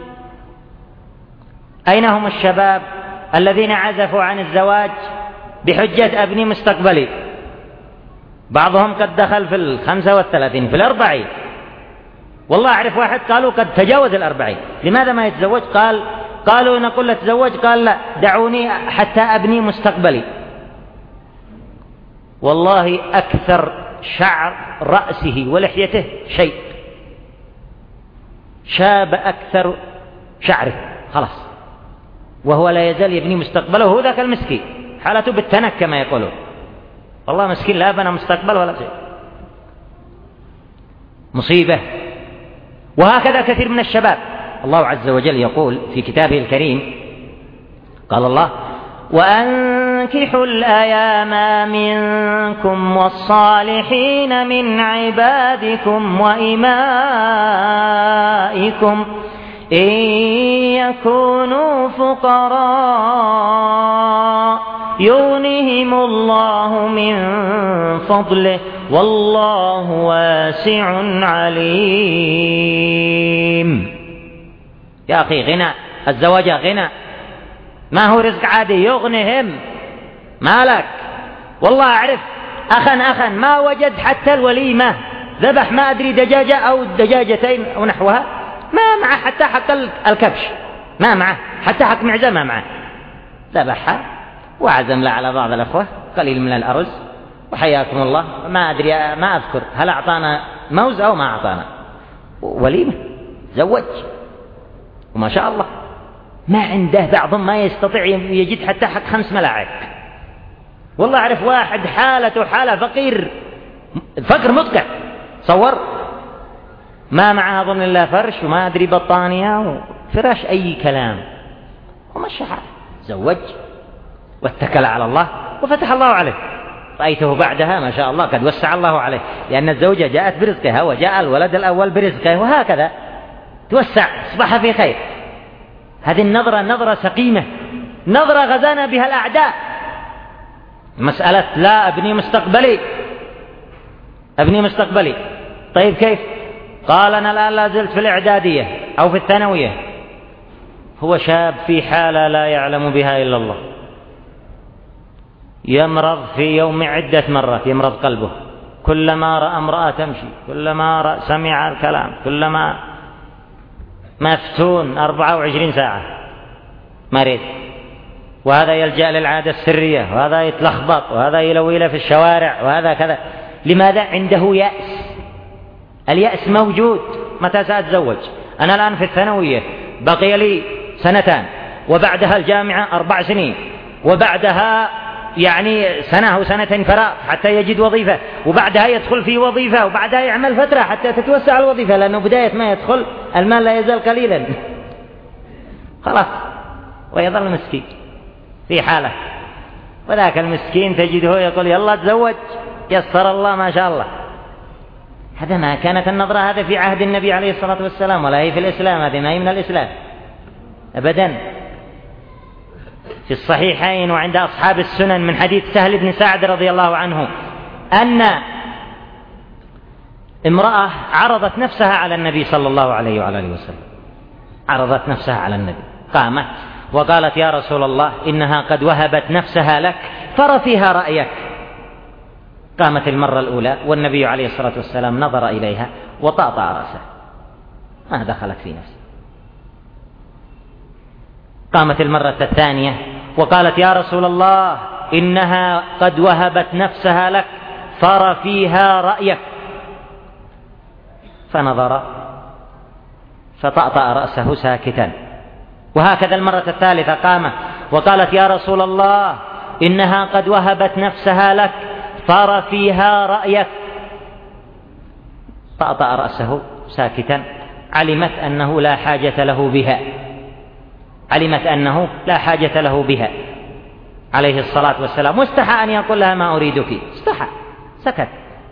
أين هم الشباب الذين عزفوا عن الزواج بحجة أبني مستقبلي؟ بعضهم قد دخل في 35 في 40. والله أعرف واحد قالوا قد تجاوز 40. لماذا ما يتزوج؟ قالوا نقول له تزوج، قال لا دعوني حتى أبني مستقبلي. والله أكثر شعر رأسه ولحيته شيء، شاب أكثر شعره خلاص، وهو لا يزال يبني مستقبله. هو ذاك المسكين حالته بالتنك كما يقولون، والله مسكين لا بنى مستقبل ولا شيء، مصيبة. وهكذا كثير من الشباب. الله عز وجل يقول في كتابه الكريم، قال الله: وأنكحوا الأيام منكم والصالحين من عبادكم وإمائكم إن يكونوا فقراء يغنهم الله من فضله والله واسع عليم. يا أخي غنى الزواج غنى، ما هو رزق عادي يغنهم. مالك؟ والله أعرف أخا ما وجد حتى الوليمة، ذبح ما أدري دجاجة أو دجاجتين أو نحوها، ما معه حتى حق الكبش، ما معه حتى حق معزة، ما معه، ذبحها وعزم له على بعض الأخوة قليل من الأرز وحياكم الله، ما أدري ما أذكر هل أعطانا موز أو ما أعطانا، وليمة زوج وما شاء الله. ما عنده بعضهم ما يستطيع يجد حتى حق 5 ملاعق. والله أعرف واحد حالته حالة فقير، فقر مدقع، صور ما معه أظن إلا فرش وما أدري بطانية وفراش أي كلام، ومشى حاله، زوج واتكل على الله وفتح الله عليه. رأيته بعدها ما شاء الله قد وسع الله عليه، لأن الزوجة جاءت برزقها وجاء الولد الأول برزقه، وهكذا توسع، أصبح في خير. هذه النظرة نظرة سقيمة، نظرة غزانا بها الأعداء. مسألة لا أبني مستقبلي. طيب كيف؟ قال أنا الآن لا زلت في الإعدادية أو في الثانوية. هو شاب في حالة لا يعلم بها إلا الله، يمرض في يوم عدة مرات، يمرض قلبه، كلما رأى امرأة تمشي، كلما سمع الكلام، كلما مفتون 24 ساعة مريض، وهذا يلجأ للعادة السرية، وهذا يتلخبط، وهذا يلويله في الشوارع، وهذا كذا. لماذا؟ عنده يأس. اليأس موجود. متى سأتزوج؟ أنا الآن في الثانوية، بقي لي 2 وبعدها الجامعة 4 سنين، وبعدها يعني 1 أو 2 فراغ حتى يجد وظيفة، وبعدها يدخل في وظيفة، وبعدها يعمل فترة حتى تتوسع الوظيفة، لأنه بداية ما يدخل المال لا يزال قليلا خلاص، ويظل مسكين في حالة. وذاك المسكين تجده يقول يلا تزوج، يسر الله ما شاء الله. هذا ما كانت النظرة هذا في عهد النبي عليه الصلاة والسلام، ولا هي في الإسلام، هذه ما هي من الإسلام أبدا. في الصحيحين وعند أصحاب السنن من حديث سهل بن سعد رضي الله عنه أن امرأة عرضت نفسها على النبي صلى الله عليه وآله وسلم، عرضت نفسها على النبي، قامت وقالت يا رسول الله إنها قد وهبت نفسها لك ترى فيها رأيك. قامت المرة الأولى والنبي عليه الصلاة والسلام نظر إليها وطأطأ رأسه، ما دخلت في نفسه. قامت المرة الثانية وقالت يا رسول الله إنها قد وهبت نفسها لك فار فيها رأيك، فنظر فطأطأ رأسه ساكتا. وهكذا المرة الثالثة قام وقالت يا رسول الله إنها قد وهبت نفسها لك فار فيها رأيك، طأطأ رأسه ساكتا. علمت أنه لا حاجة له بها، علمت أنه لا حاجة له بها عليه الصلاة والسلام، واستحى أن يقول لها ما أريدك، استحى، سكت،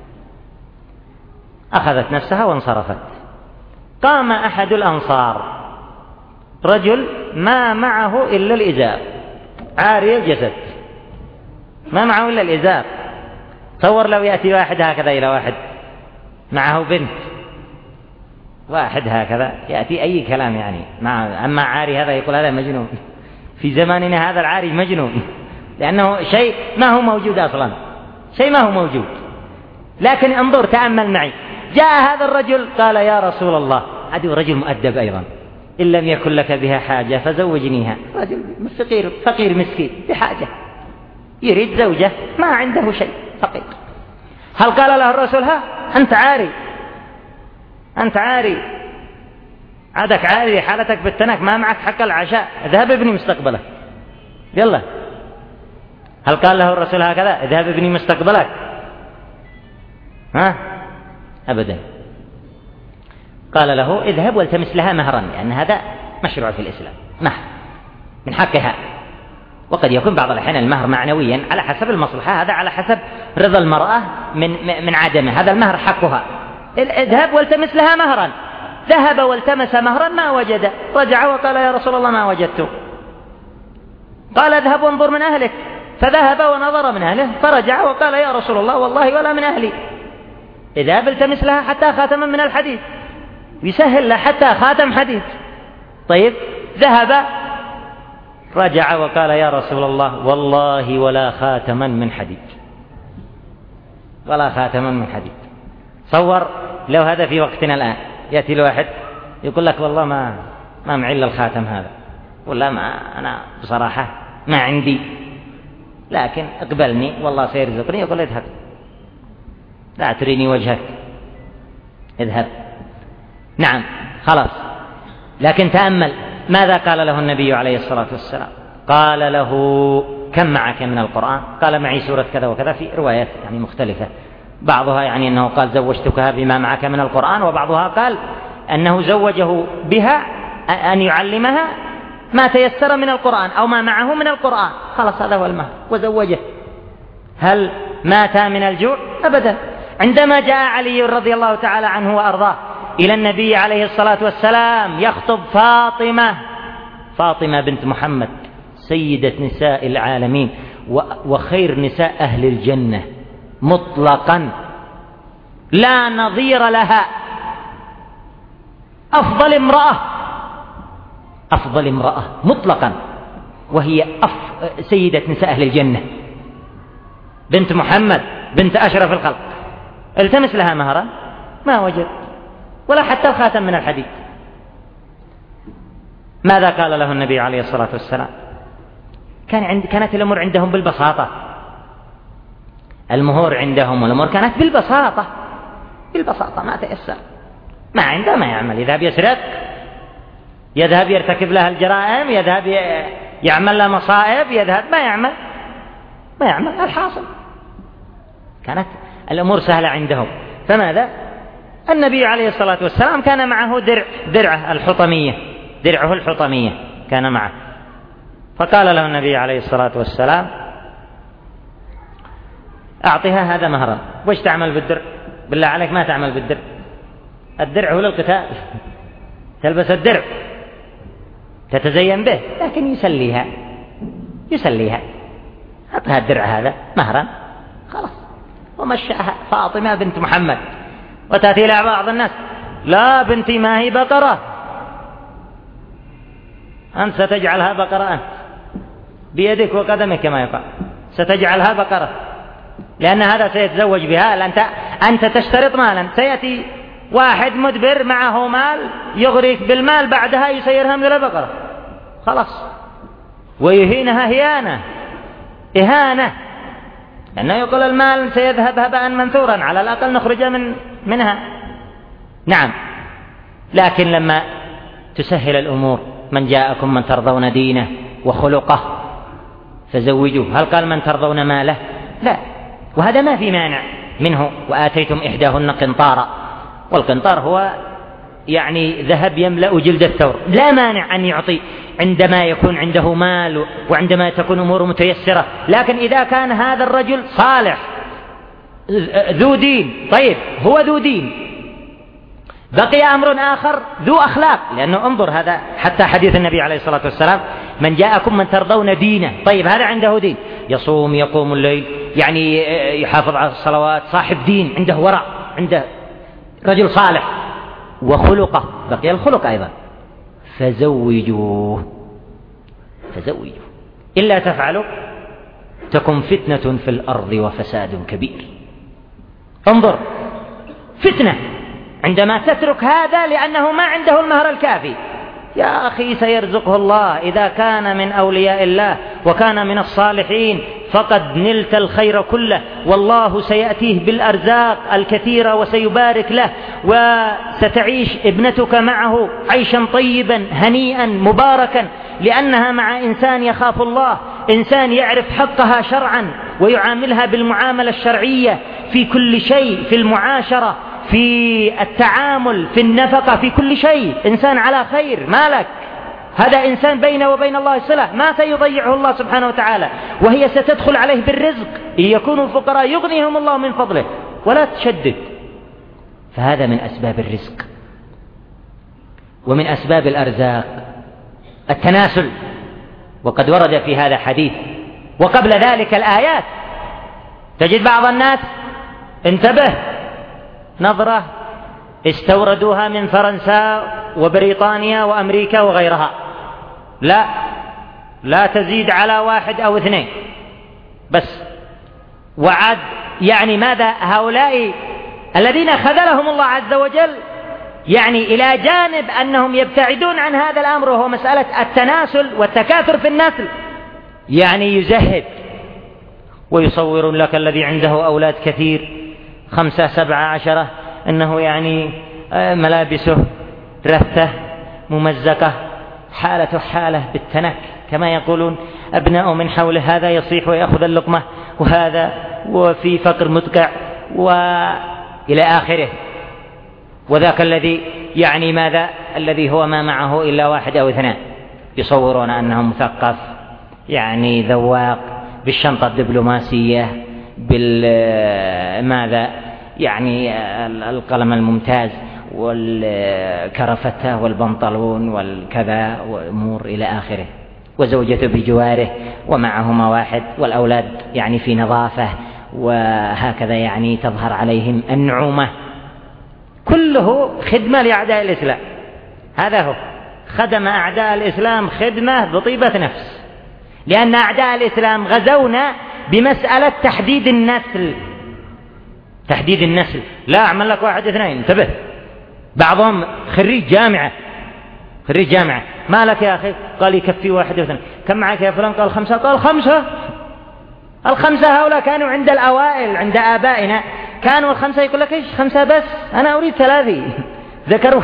أخذت نفسها وانصرفت. قام أحد الأنصار، رجل ما معه إلا الإزار، عاري الجسد، ما معه إلا الإزار. تصور لو يأتي واحد هكذا إلى واحد معه بنت، واحد هكذا يأتي أي كلام يعني أما عاري هذا يقول هذا مجنون. في زماننا هذا العاري مجنون، لأنه شيء ما هو موجود أصلا، شيء ما هو موجود. لكن انظر تأمل معي، جاء هذا الرجل قال يا رسول الله، هذا رجل مؤدب أيضا، إن لم يكن لك بها حاجة فزوجنيها. رجل فقير مسكين بحاجة، يريد زوجة ما عنده شيء، فقير. هل قال له الرسول ها أنت عاري، أنت عاري، عادك عاري، حالتك بالتنك، ما معك حق العشاء، اذهب ابني مستقبلك، يلا. هل قال له الرسول هكذا اذهب ابني مستقبلك؟ ها أبدا. قال له اذهب والتمس لها مهرا، لأن هذا مشروع في الإسلام، مهر من حقها. وقد يكون بعض الأحيان المهر معنويا على حسب المصلحة، هذا على حسب رضا المرأة من عدمه، هذا المهر حقها. اذهب والتمس لها مهرا. ذهب والتمس مهرا ما وجد، رجع وقال يا رسول الله ما وجدته. قال اذهب وانظر من أهلك، فذهب ونظر من أهله، فرجع وقال يا رسول الله والله ولا من أهلي. اذهب التمس لها حتى خاتما من الحديد، يسهل له حتى خاتم حديد. طيب ذهب رجع وقال يا رسول الله والله ولا خاتما من حديد، ولا خاتما من حديد. صور لو هذا في وقتنا الآن يأتي الواحد يقول لك والله ما معي الخاتم هذا، ولا ما أنا بصراحة ما عندي، لكن اقبلني والله سيرزقني. يقول اذهب لا تريني وجهك، اذهب. نعم خلاص. لكن تأمل ماذا قال له النبي عليه الصلاة والسلام. قال له كم معك من القرآن؟ قال معي سورة كذا وكذا، في روايات يعني مختلفة، بعضها يعني أنه قال زوجتكها بما معك من القرآن، وبعضها قال أنه زوجه بها أن يعلمها ما تيسر من القرآن أو ما معه من القرآن، خلاص هذا هو المهر وزوجه. هل مات من الجوع؟ أبدا. عندما جاء علي رضي الله تعالى عنه وأرضاه إلى النبي عليه الصلاة والسلام يخطب فاطمة بنت محمد سيدة نساء العالمين وخير نساء أهل الجنة مطلقا، لا نظير لها، أفضل امرأة مطلقا، وهي سيدة نساء أهل الجنة، بنت محمد بنت أشرف الخلق. التمس لها مهرا ما وجد، ولا حتى الخاتم من الحديد. ماذا قال له النبي عليه الصلاة والسلام؟ كانت الأمور عندهم بالبساطة، المهور عندهم والأمور كانت بالبساطة ما تيسر، ما عنده ما يعمل، يذهب يسرق، يذهب يرتكب لها الجرائم، يذهب يعمل لها مصائب، يذهب ما يعمل الحاصل. كانت الأمور سهلة عندهم. فماذا؟ النبي عليه الصلاة والسلام كان معه درعه الحطمية كان معه. فقال له النبي عليه الصلاة والسلام أعطيها هذا مهرا. وش تعمل بالدرع؟ بالله عليك ما تعمل بالدرع، الدرع هو للقتال، تلبس الدرع تتزين به، لكن يسليها. أعطيها الدرع هذا مهرا، خلاص. ومشاها فاطمة بنت محمد. وتأتي إلى بعض الناس لا بنتي ما هي بقرة، أنت ستجعلها بقرة، أنت بيدك وقدمك كما يقال، ستجعلها بقرة، لأن هذا سيتزوج بها. أنت تشترط مالا، سيأتي واحد مدبر معه مال يغريك بالمال، بعدها يسيرها مثل البقرة، خلاص. ويهينها إهانة، لأنه يقول المال سيذهب هباء منثورا، على الأقل نخرج منها. نعم، لكن لما تسهل الأمور، من جاءكم من ترضون دينه وخلقه فزوجوه، هل قال من ترضون ماله؟ لا، وهذا ما في مانع منه. وآتيتم إحداهن قنطارا، والقنطار هو يعني ذهب يملأ جلد الثور، لا مانع أن يعطي عندما يكون عنده مال وعندما تكون أموره متيسرة. لكن إذا كان هذا الرجل صالح ذو دين، طيب هو ذو دين، بقي أمر آخر ذو أخلاق، لأنه انظر هذا حتى حديث النبي عليه الصلاة والسلام: من جاءكم من ترضون دينه. طيب هذا عنده دين، يصوم يقوم الليل، يعني يحافظ على الصلوات، صاحب دين، عنده ورع، عنده رجل صالح، وخلقه، بقي الخلق أيضا، فزوجوه. إلا تفعلوا تكن فتنة في الأرض وفساد كبير. انظر، فتنة عندما تترك هذا لأنه ما عنده المهر الكافي. يا أخي سيرزقه الله، إذا كان من أولياء الله وكان من الصالحين فقد نلت الخير كله، والله سيأتيه بالأرزاق الكثيرة وسيبارك له، وستعيش ابنتك معه عيشا طيبا هنيئا مباركا، لأنها مع إنسان يخاف الله، إنسان يعرف حقها شرعا ويعاملها بالمعاملة الشرعية في كل شيء، في المعاشرة، في التعامل، في النفقة، في كل شيء، إنسان على خير. مالك هذا إنسان بينه وبين الله صلة، ما سيضيعه الله سبحانه وتعالى، وهي ستدخل عليه بالرزق، إن يكونوا فقراء يغنيهم الله من فضله، ولا تشدد. فهذا من أسباب الرزق. ومن أسباب الأرزاق التناسل، وقد ورد في هذا حديث، وقبل ذلك الآيات. تجد بعض الناس، انتبه، نظرة استوردوها من فرنسا وبريطانيا وأمريكا وغيرها، لا تزيد على 1 أو 2 بس. وعد يعني ماذا؟ هؤلاء الذين خذلهم الله عز وجل، يعني إلى جانب أنهم يبتعدون عن هذا الأمر وهو مسألة التناسل والتكاثر في النسل، يعني يزهد ويصور لك الذي عنده أولاد كثير 5 7 10 أنه يعني ملابسه رثة ممزقة، حالة حالة بالتنك، كما يقولون أبناء من حوله، هذا يصيح ويأخذ اللقمة، وهذا وفي فقر مدقع، وإلى آخره. وذاك الذي يعني ماذا؟ الذي هو ما معه إلا 1 أو 2، يصورون أنه مثقف، يعني ذواق، بالشنطة الدبلوماسية، بالماذا يعني القلم الممتاز والكرفتة والبنطلون والكذا وأمور إلى آخره، وزوجته بجواره ومعهما 1، والأولاد يعني في نظافة، وهكذا يعني تظهر عليهم النعومة. كله خدمة لأعداء الإسلام. هذا هو، خدم أعداء الإسلام خدمة بطيبة نفس، لأن أعداء الإسلام غزونا بمسألة تحديد النسل. تحديد النسل، لا أعمل لك 1 2، انتبه. بعضهم خريج جامعة، ما لك يا أخي؟ قال يكفي 1 2. كم معك يا فلان؟ قال 5. قال 5. ال5 هؤلاء كانوا عند الأوائل، عند آبائنا كانوا ال5، يقول لك إيش 5 بس، أنا أريد 3 ذكروا.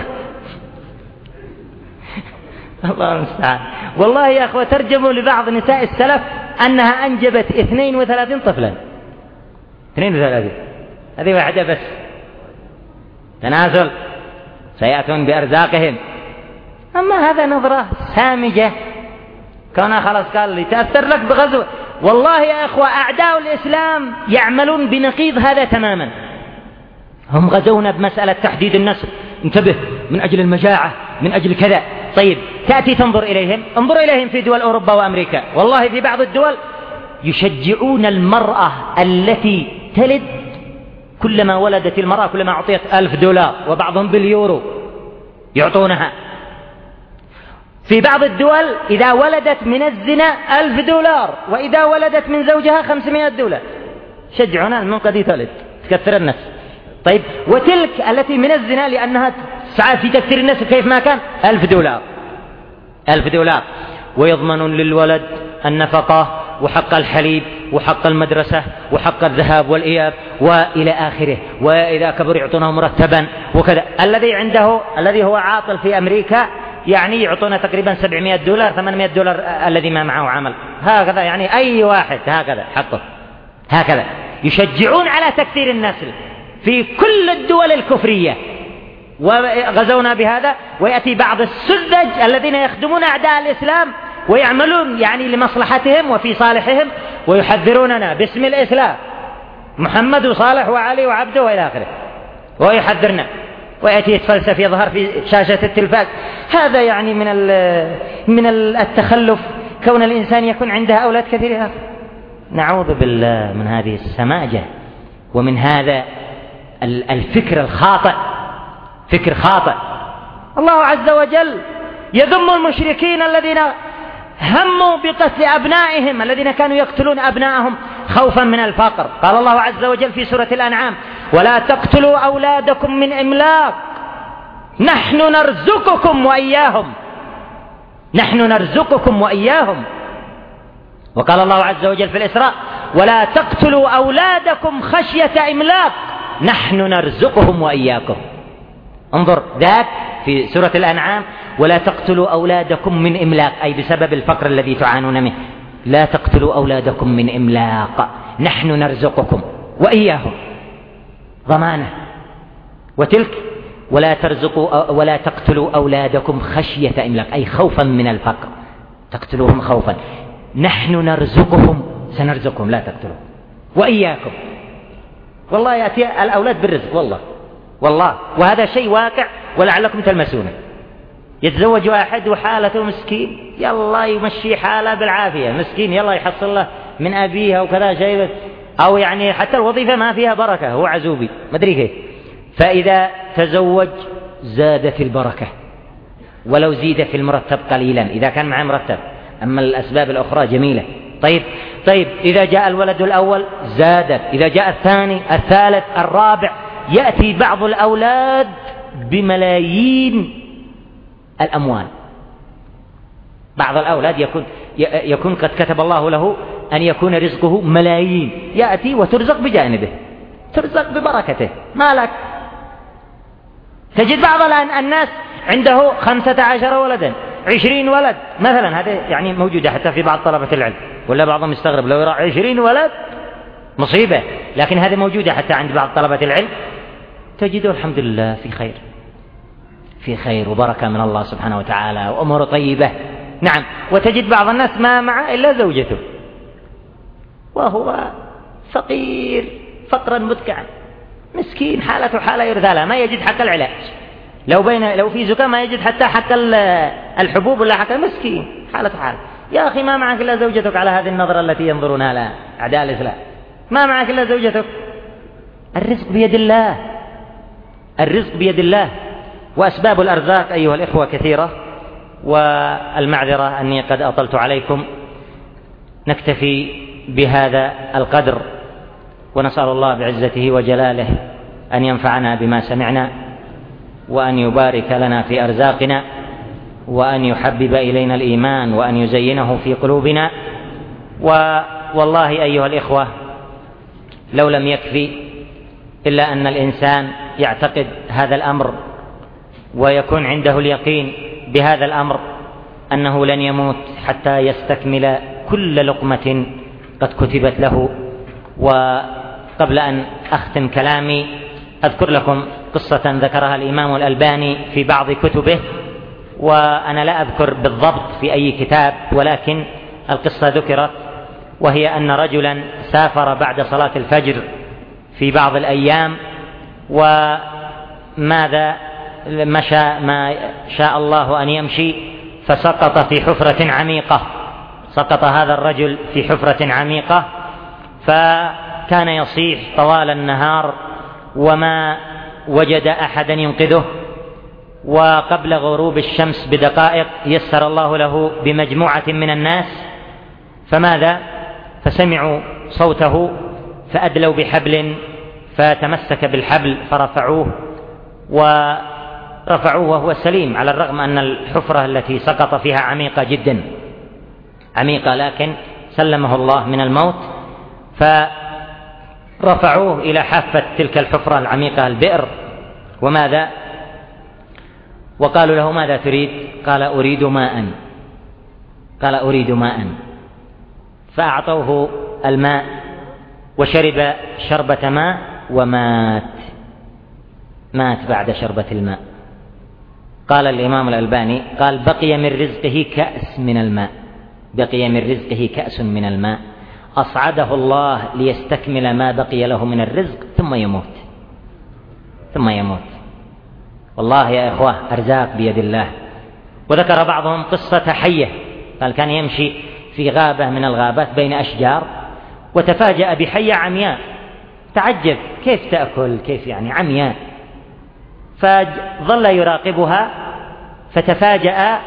الله المستعان. والله يا أخوة ترجموا لبعض نساء السلف أنها أنجبت 32 طفلا. 32، هذه 1 بس. تنازل، سيأتون بأرزاقهم. أما هذا نظرة سامجة، كان خلاص قال لي تأثر لك بغزو. والله يا أخوة أعداء الإسلام يعملون بنقيض هذا تماما. هم غزونا بمسألة تحديد النسل، انتبه، من أجل المجاعة، من أجل كذا. طيب تأتي تنظر إليهم، انظر إليهم في دول أوروبا وأمريكا، والله في بعض الدول يشجعون المرأة التي تلد، كلما ولدت المرأة كلما أعطيت $1000، وبعضهم باليورو يعطونها. في بعض الدول إذا ولدت من الزنا $1000، وإذا ولدت من زوجها $500. شجعونا من قد تولد، تكثر النسل. طيب وتلك التي من الزنا لأنها تسعى في تكثير النسل كيف ما كان $1000. $1000 ويضمن للولد النفقة وحق الحليب وحق المدرسة وحق الذهاب والإياب وإلى آخره، وإذا كبر يعطونه مرتبا وكذا. الذي هو عاطل في أمريكا يعني يعطونه تقريبا $700 $800 الذي ما معه عمل، هكذا يعني أي واحد هكذا حقه. هكذا يشجعون على تكثير النسل في كل الدول الكفرية، وغزونا بهذا. ويأتي بعض السذج الذين يخدمون أعداء الإسلام ويعملون يعني لمصلحتهم وفي صالحهم، ويحذروننا باسم الإسلام، محمد وصالح وعلي وعبده وإلى آخره، ويحذرنا، ويأتي يتفلسف يظهر في شاشة التلفاز. هذا يعني من التخلف، كون الإنسان يكون عنده أولاد كثيرة. نعوذ بالله من هذه السماجة ومن هذا الفكر الخاطئ، فكر خاطئ. الله عز وجل يذم المشركين الذين هموا بقتل أبنائهم، الذين كانوا يقتلون أبنائهم خوفا من الفقر. قال الله عز وجل في سورة الأنعام: ولا تقتلوا أولادكم من إملاق نحن نرزقكم وإياهم، نحن نرزقكم وإياهم. وقال الله عز وجل في الإسراء: ولا تقتلوا أولادكم خشية إملاق نحن نرزقهم وإياكم. انظر ذاك في سورة الأنعام: ولا تقتلوا أولادكم من إملاق، أي بسبب الفقر الذي تعانون منه. لا تقتلوا أولادكم من إملاق نحن نرزقكم وإياهم، ضمانة. وتلك: ولا تقتلوا أولادكم خشية إملاق، أي خوفا من الفقر، تقتلوهم خوفا. نحن نرزقهم، سنرزقهم، لا تقتلوا، وإياكم. والله يأتي الأولاد بالرزق، والله وهذا شيء واقع ولعلكم تلمسونه. يتزوج واحد وحالته مسكين، يلا يمشي حاله بالعافية، مسكين يلا يحصل له من أبيها وكذا شيء، أو يعني حتى الوظيفة ما فيها بركة، هو عزوبي مدري كيف. فإذا تزوج زادت البركة ولو زيد في المرتب قليلا إذا كان معه مرتب، أما الأسباب الأخرى جميلة. طيب إذا جاء الولد الأول زادت، إذا جاء الثاني الثالث الرابع، يأتي بعض الأولاد بملايين الأموال. بعض الأولاد يكون قد كتب الله له أن يكون رزقه ملايين، يأتي وترزق بجانبه، ترزق ببركته، ما لك. تجد بعض الناس عنده 15 ولدا، 20 ولد مثلا، هذا يعني موجودة حتى في بعض طلبة العلم، ولا بعضهم يستغرب لو يرى 20 ولد مصيبة، لكن هذه موجودة حتى عند بعض طلبة العلم، تجده الحمد لله في خير وبركة من الله سبحانه وتعالى وأمور طيبة. نعم. وتجد بعض الناس ما معه إلا زوجته، وهو فقير فقرا مدكعا، مسكين، حالته حالة يرثى، ما يجد حق العلاج، لو في زكاة ما يجد حتى حق الحبوب ولا حق، مسكين حالته حالة. يا أخي ما معك إلا زوجتك على هذه النظرة التي ينظرونها لها أعداء الإسلام، ما معك إلا زوجتك. الرزق بيد الله، الرزق بيد الله. وأسباب الأرزاق أيها الإخوة كثيرة، والمعذرة أني قد أطلت عليكم، نكتفي بهذا القدر، ونسأل الله بعزته وجلاله أن ينفعنا بما سمعنا، وأن يبارك لنا في أرزاقنا، وأن يحبب إلينا الإيمان، وأن يزينه في قلوبنا. والله أيها الإخوة لو لم يكفي إلا أن الإنسان يعتقد هذا الأمر ويكون عنده اليقين بهذا الأمر، أنه لن يموت حتى يستكمل كل لقمة قد كتبت له. وقبل أن أختم كلامي أذكر لكم قصة ذكرها الإمام الألباني في بعض كتبه، وأنا لا أذكر بالضبط في أي كتاب، ولكن القصة ذكرت، وهي أن رجلا سافر بعد صلاة الفجر في بعض الأيام، وماذا مشى ما شاء الله أن يمشي، فسقط في حفرة عميقة. سقط هذا الرجل في حفرة عميقة، فكان يصيح طوال النهار وما وجد أحدا ينقذه. وقبل غروب الشمس بدقائق يسر الله له بمجموعة من الناس، فماذا؟ فسمعوا صوته فأدلوا بحبل، فتمسك بالحبل فرفعوه وهو سليم، على الرغم أن الحفرة التي سقط فيها عميقة جدا، عميقة، لكن سلمه الله من الموت، فرفعوه إلى حافة تلك الحفرة العميقة البئر. وماذا؟ وقالوا له: ماذا تريد؟ قال: أريد ماء. قال: أريد ماء. فأعطوه الماء وشرب شربة ماء ومات. مات بعد شربة الماء. قال الإمام الألباني قال: بقي من رزقه كأس من الماء، بقي من رزقه كأس من الماء، أصعده الله ليستكمل ما بقي له من الرزق ثم يموت. ثم يموت. والله يا إخوة أرزاق بيد الله. وذكر بعضهم قصة حية، قال: كان يمشي في غابة من الغابات بين أشجار، وتفاجأ بحية عمياء، تعجب كيف تأكل، كيف يعني عمياء، فظل يراقبها، فتفاجأ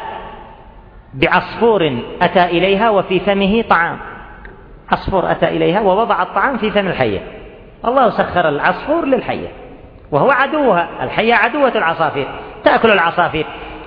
بعصفور أتى إليها وفي فمه طعام. عصفور أتى إليها ووضع الطعام في فم الحية. الله سخر العصفور للحية، وهو عدوها، الحية عدوة العصافير، تأكل العصافير،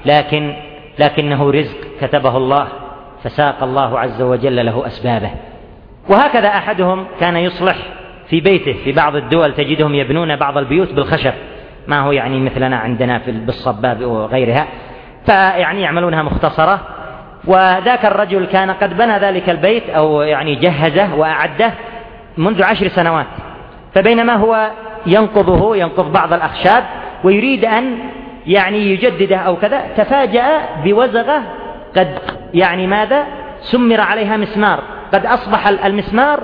لكنه رزق كتبه الله، فساق الله عز وجل له أسبابه. وهكذا أحدهم كان يصلح في بيته. في بعض الدول تجدهم يبنون بعض البيوت بالخشب، ما هو يعني مثلنا عندنا بالصباب وغيرها، فيعني يعملونها مختصرة. وذاك الرجل كان قد بنى ذلك البيت أو يعني جهزه وأعده منذ 10 سنوات، فبينما هو ينقض بعض الأخشاب ويريد أن يعني يجدده أو كذا، تفاجأ بوزغة قد يعني ماذا سمر عليها مسمار، قد أصبح المسمار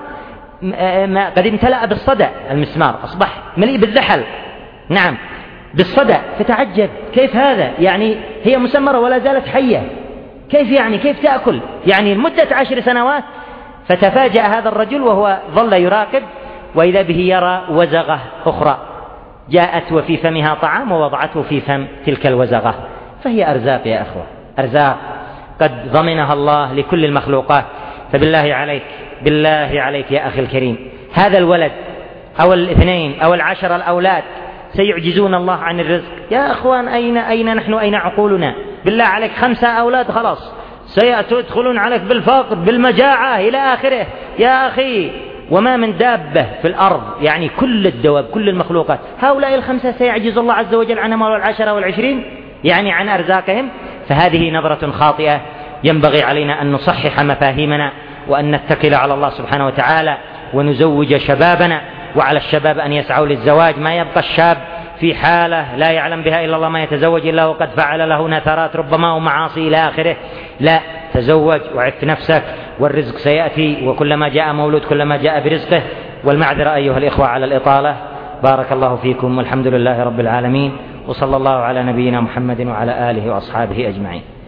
قد امتلأ بالصدى، المسمار أصبح مليء بالذحل، نعم بالصدى. فتعجب كيف هذا، يعني هي مسمرة ولا زالت حية، كيف يعني كيف تأكل يعني لمدة 10 سنوات. فتفاجأ هذا الرجل وهو ظل يراقب، وإذا به يرى وزغة أخرى جاءت وفي فمها طعام ووضعته في فم تلك الوزغة. فهي أرزاق يا أخوة، أرزاق قد ضمنها الله لكل المخلوقات. فبالله عليك، بالله عليك يا أخي الكريم، هذا الولد أو الاثنين أو 10 الأولاد سيعجزون الله عن الرزق. يا أخوان أين نحن، أين عقولنا؟ بالله عليك 5 أولاد خلاص سيدخلون عليك بالفقر بالمجاعة إلى آخره. يا أخي وما من دابة في الأرض، يعني كل الدواب كل المخلوقات، هؤلاء 5 سيعجز الله عز وجل عنهم، ولا 10 والعشرين يعني عن أرزاقهم. فهذه نظرة خاطئة، ينبغي علينا أن نصحح مفاهيمنا وأن نتكل على الله سبحانه وتعالى ونزوج شبابنا. وعلى الشباب أن يسعوا للزواج، ما يبقى الشاب في حالة لا يعلم بها إلا الله، ما يتزوج إلا وقد فعل له نثرات ربما ومعاصي إلى آخره. لا، تزوج وعف نفسك، والرزق سيأتي، وكلما جاء مولود كلما جاء برزقه. والمعذرة أيها الإخوة على الإطالة، بارك الله فيكم، والحمد لله رب العالمين، وصلى الله على نبينا محمد وعلى آله وأصحابه أجمعين.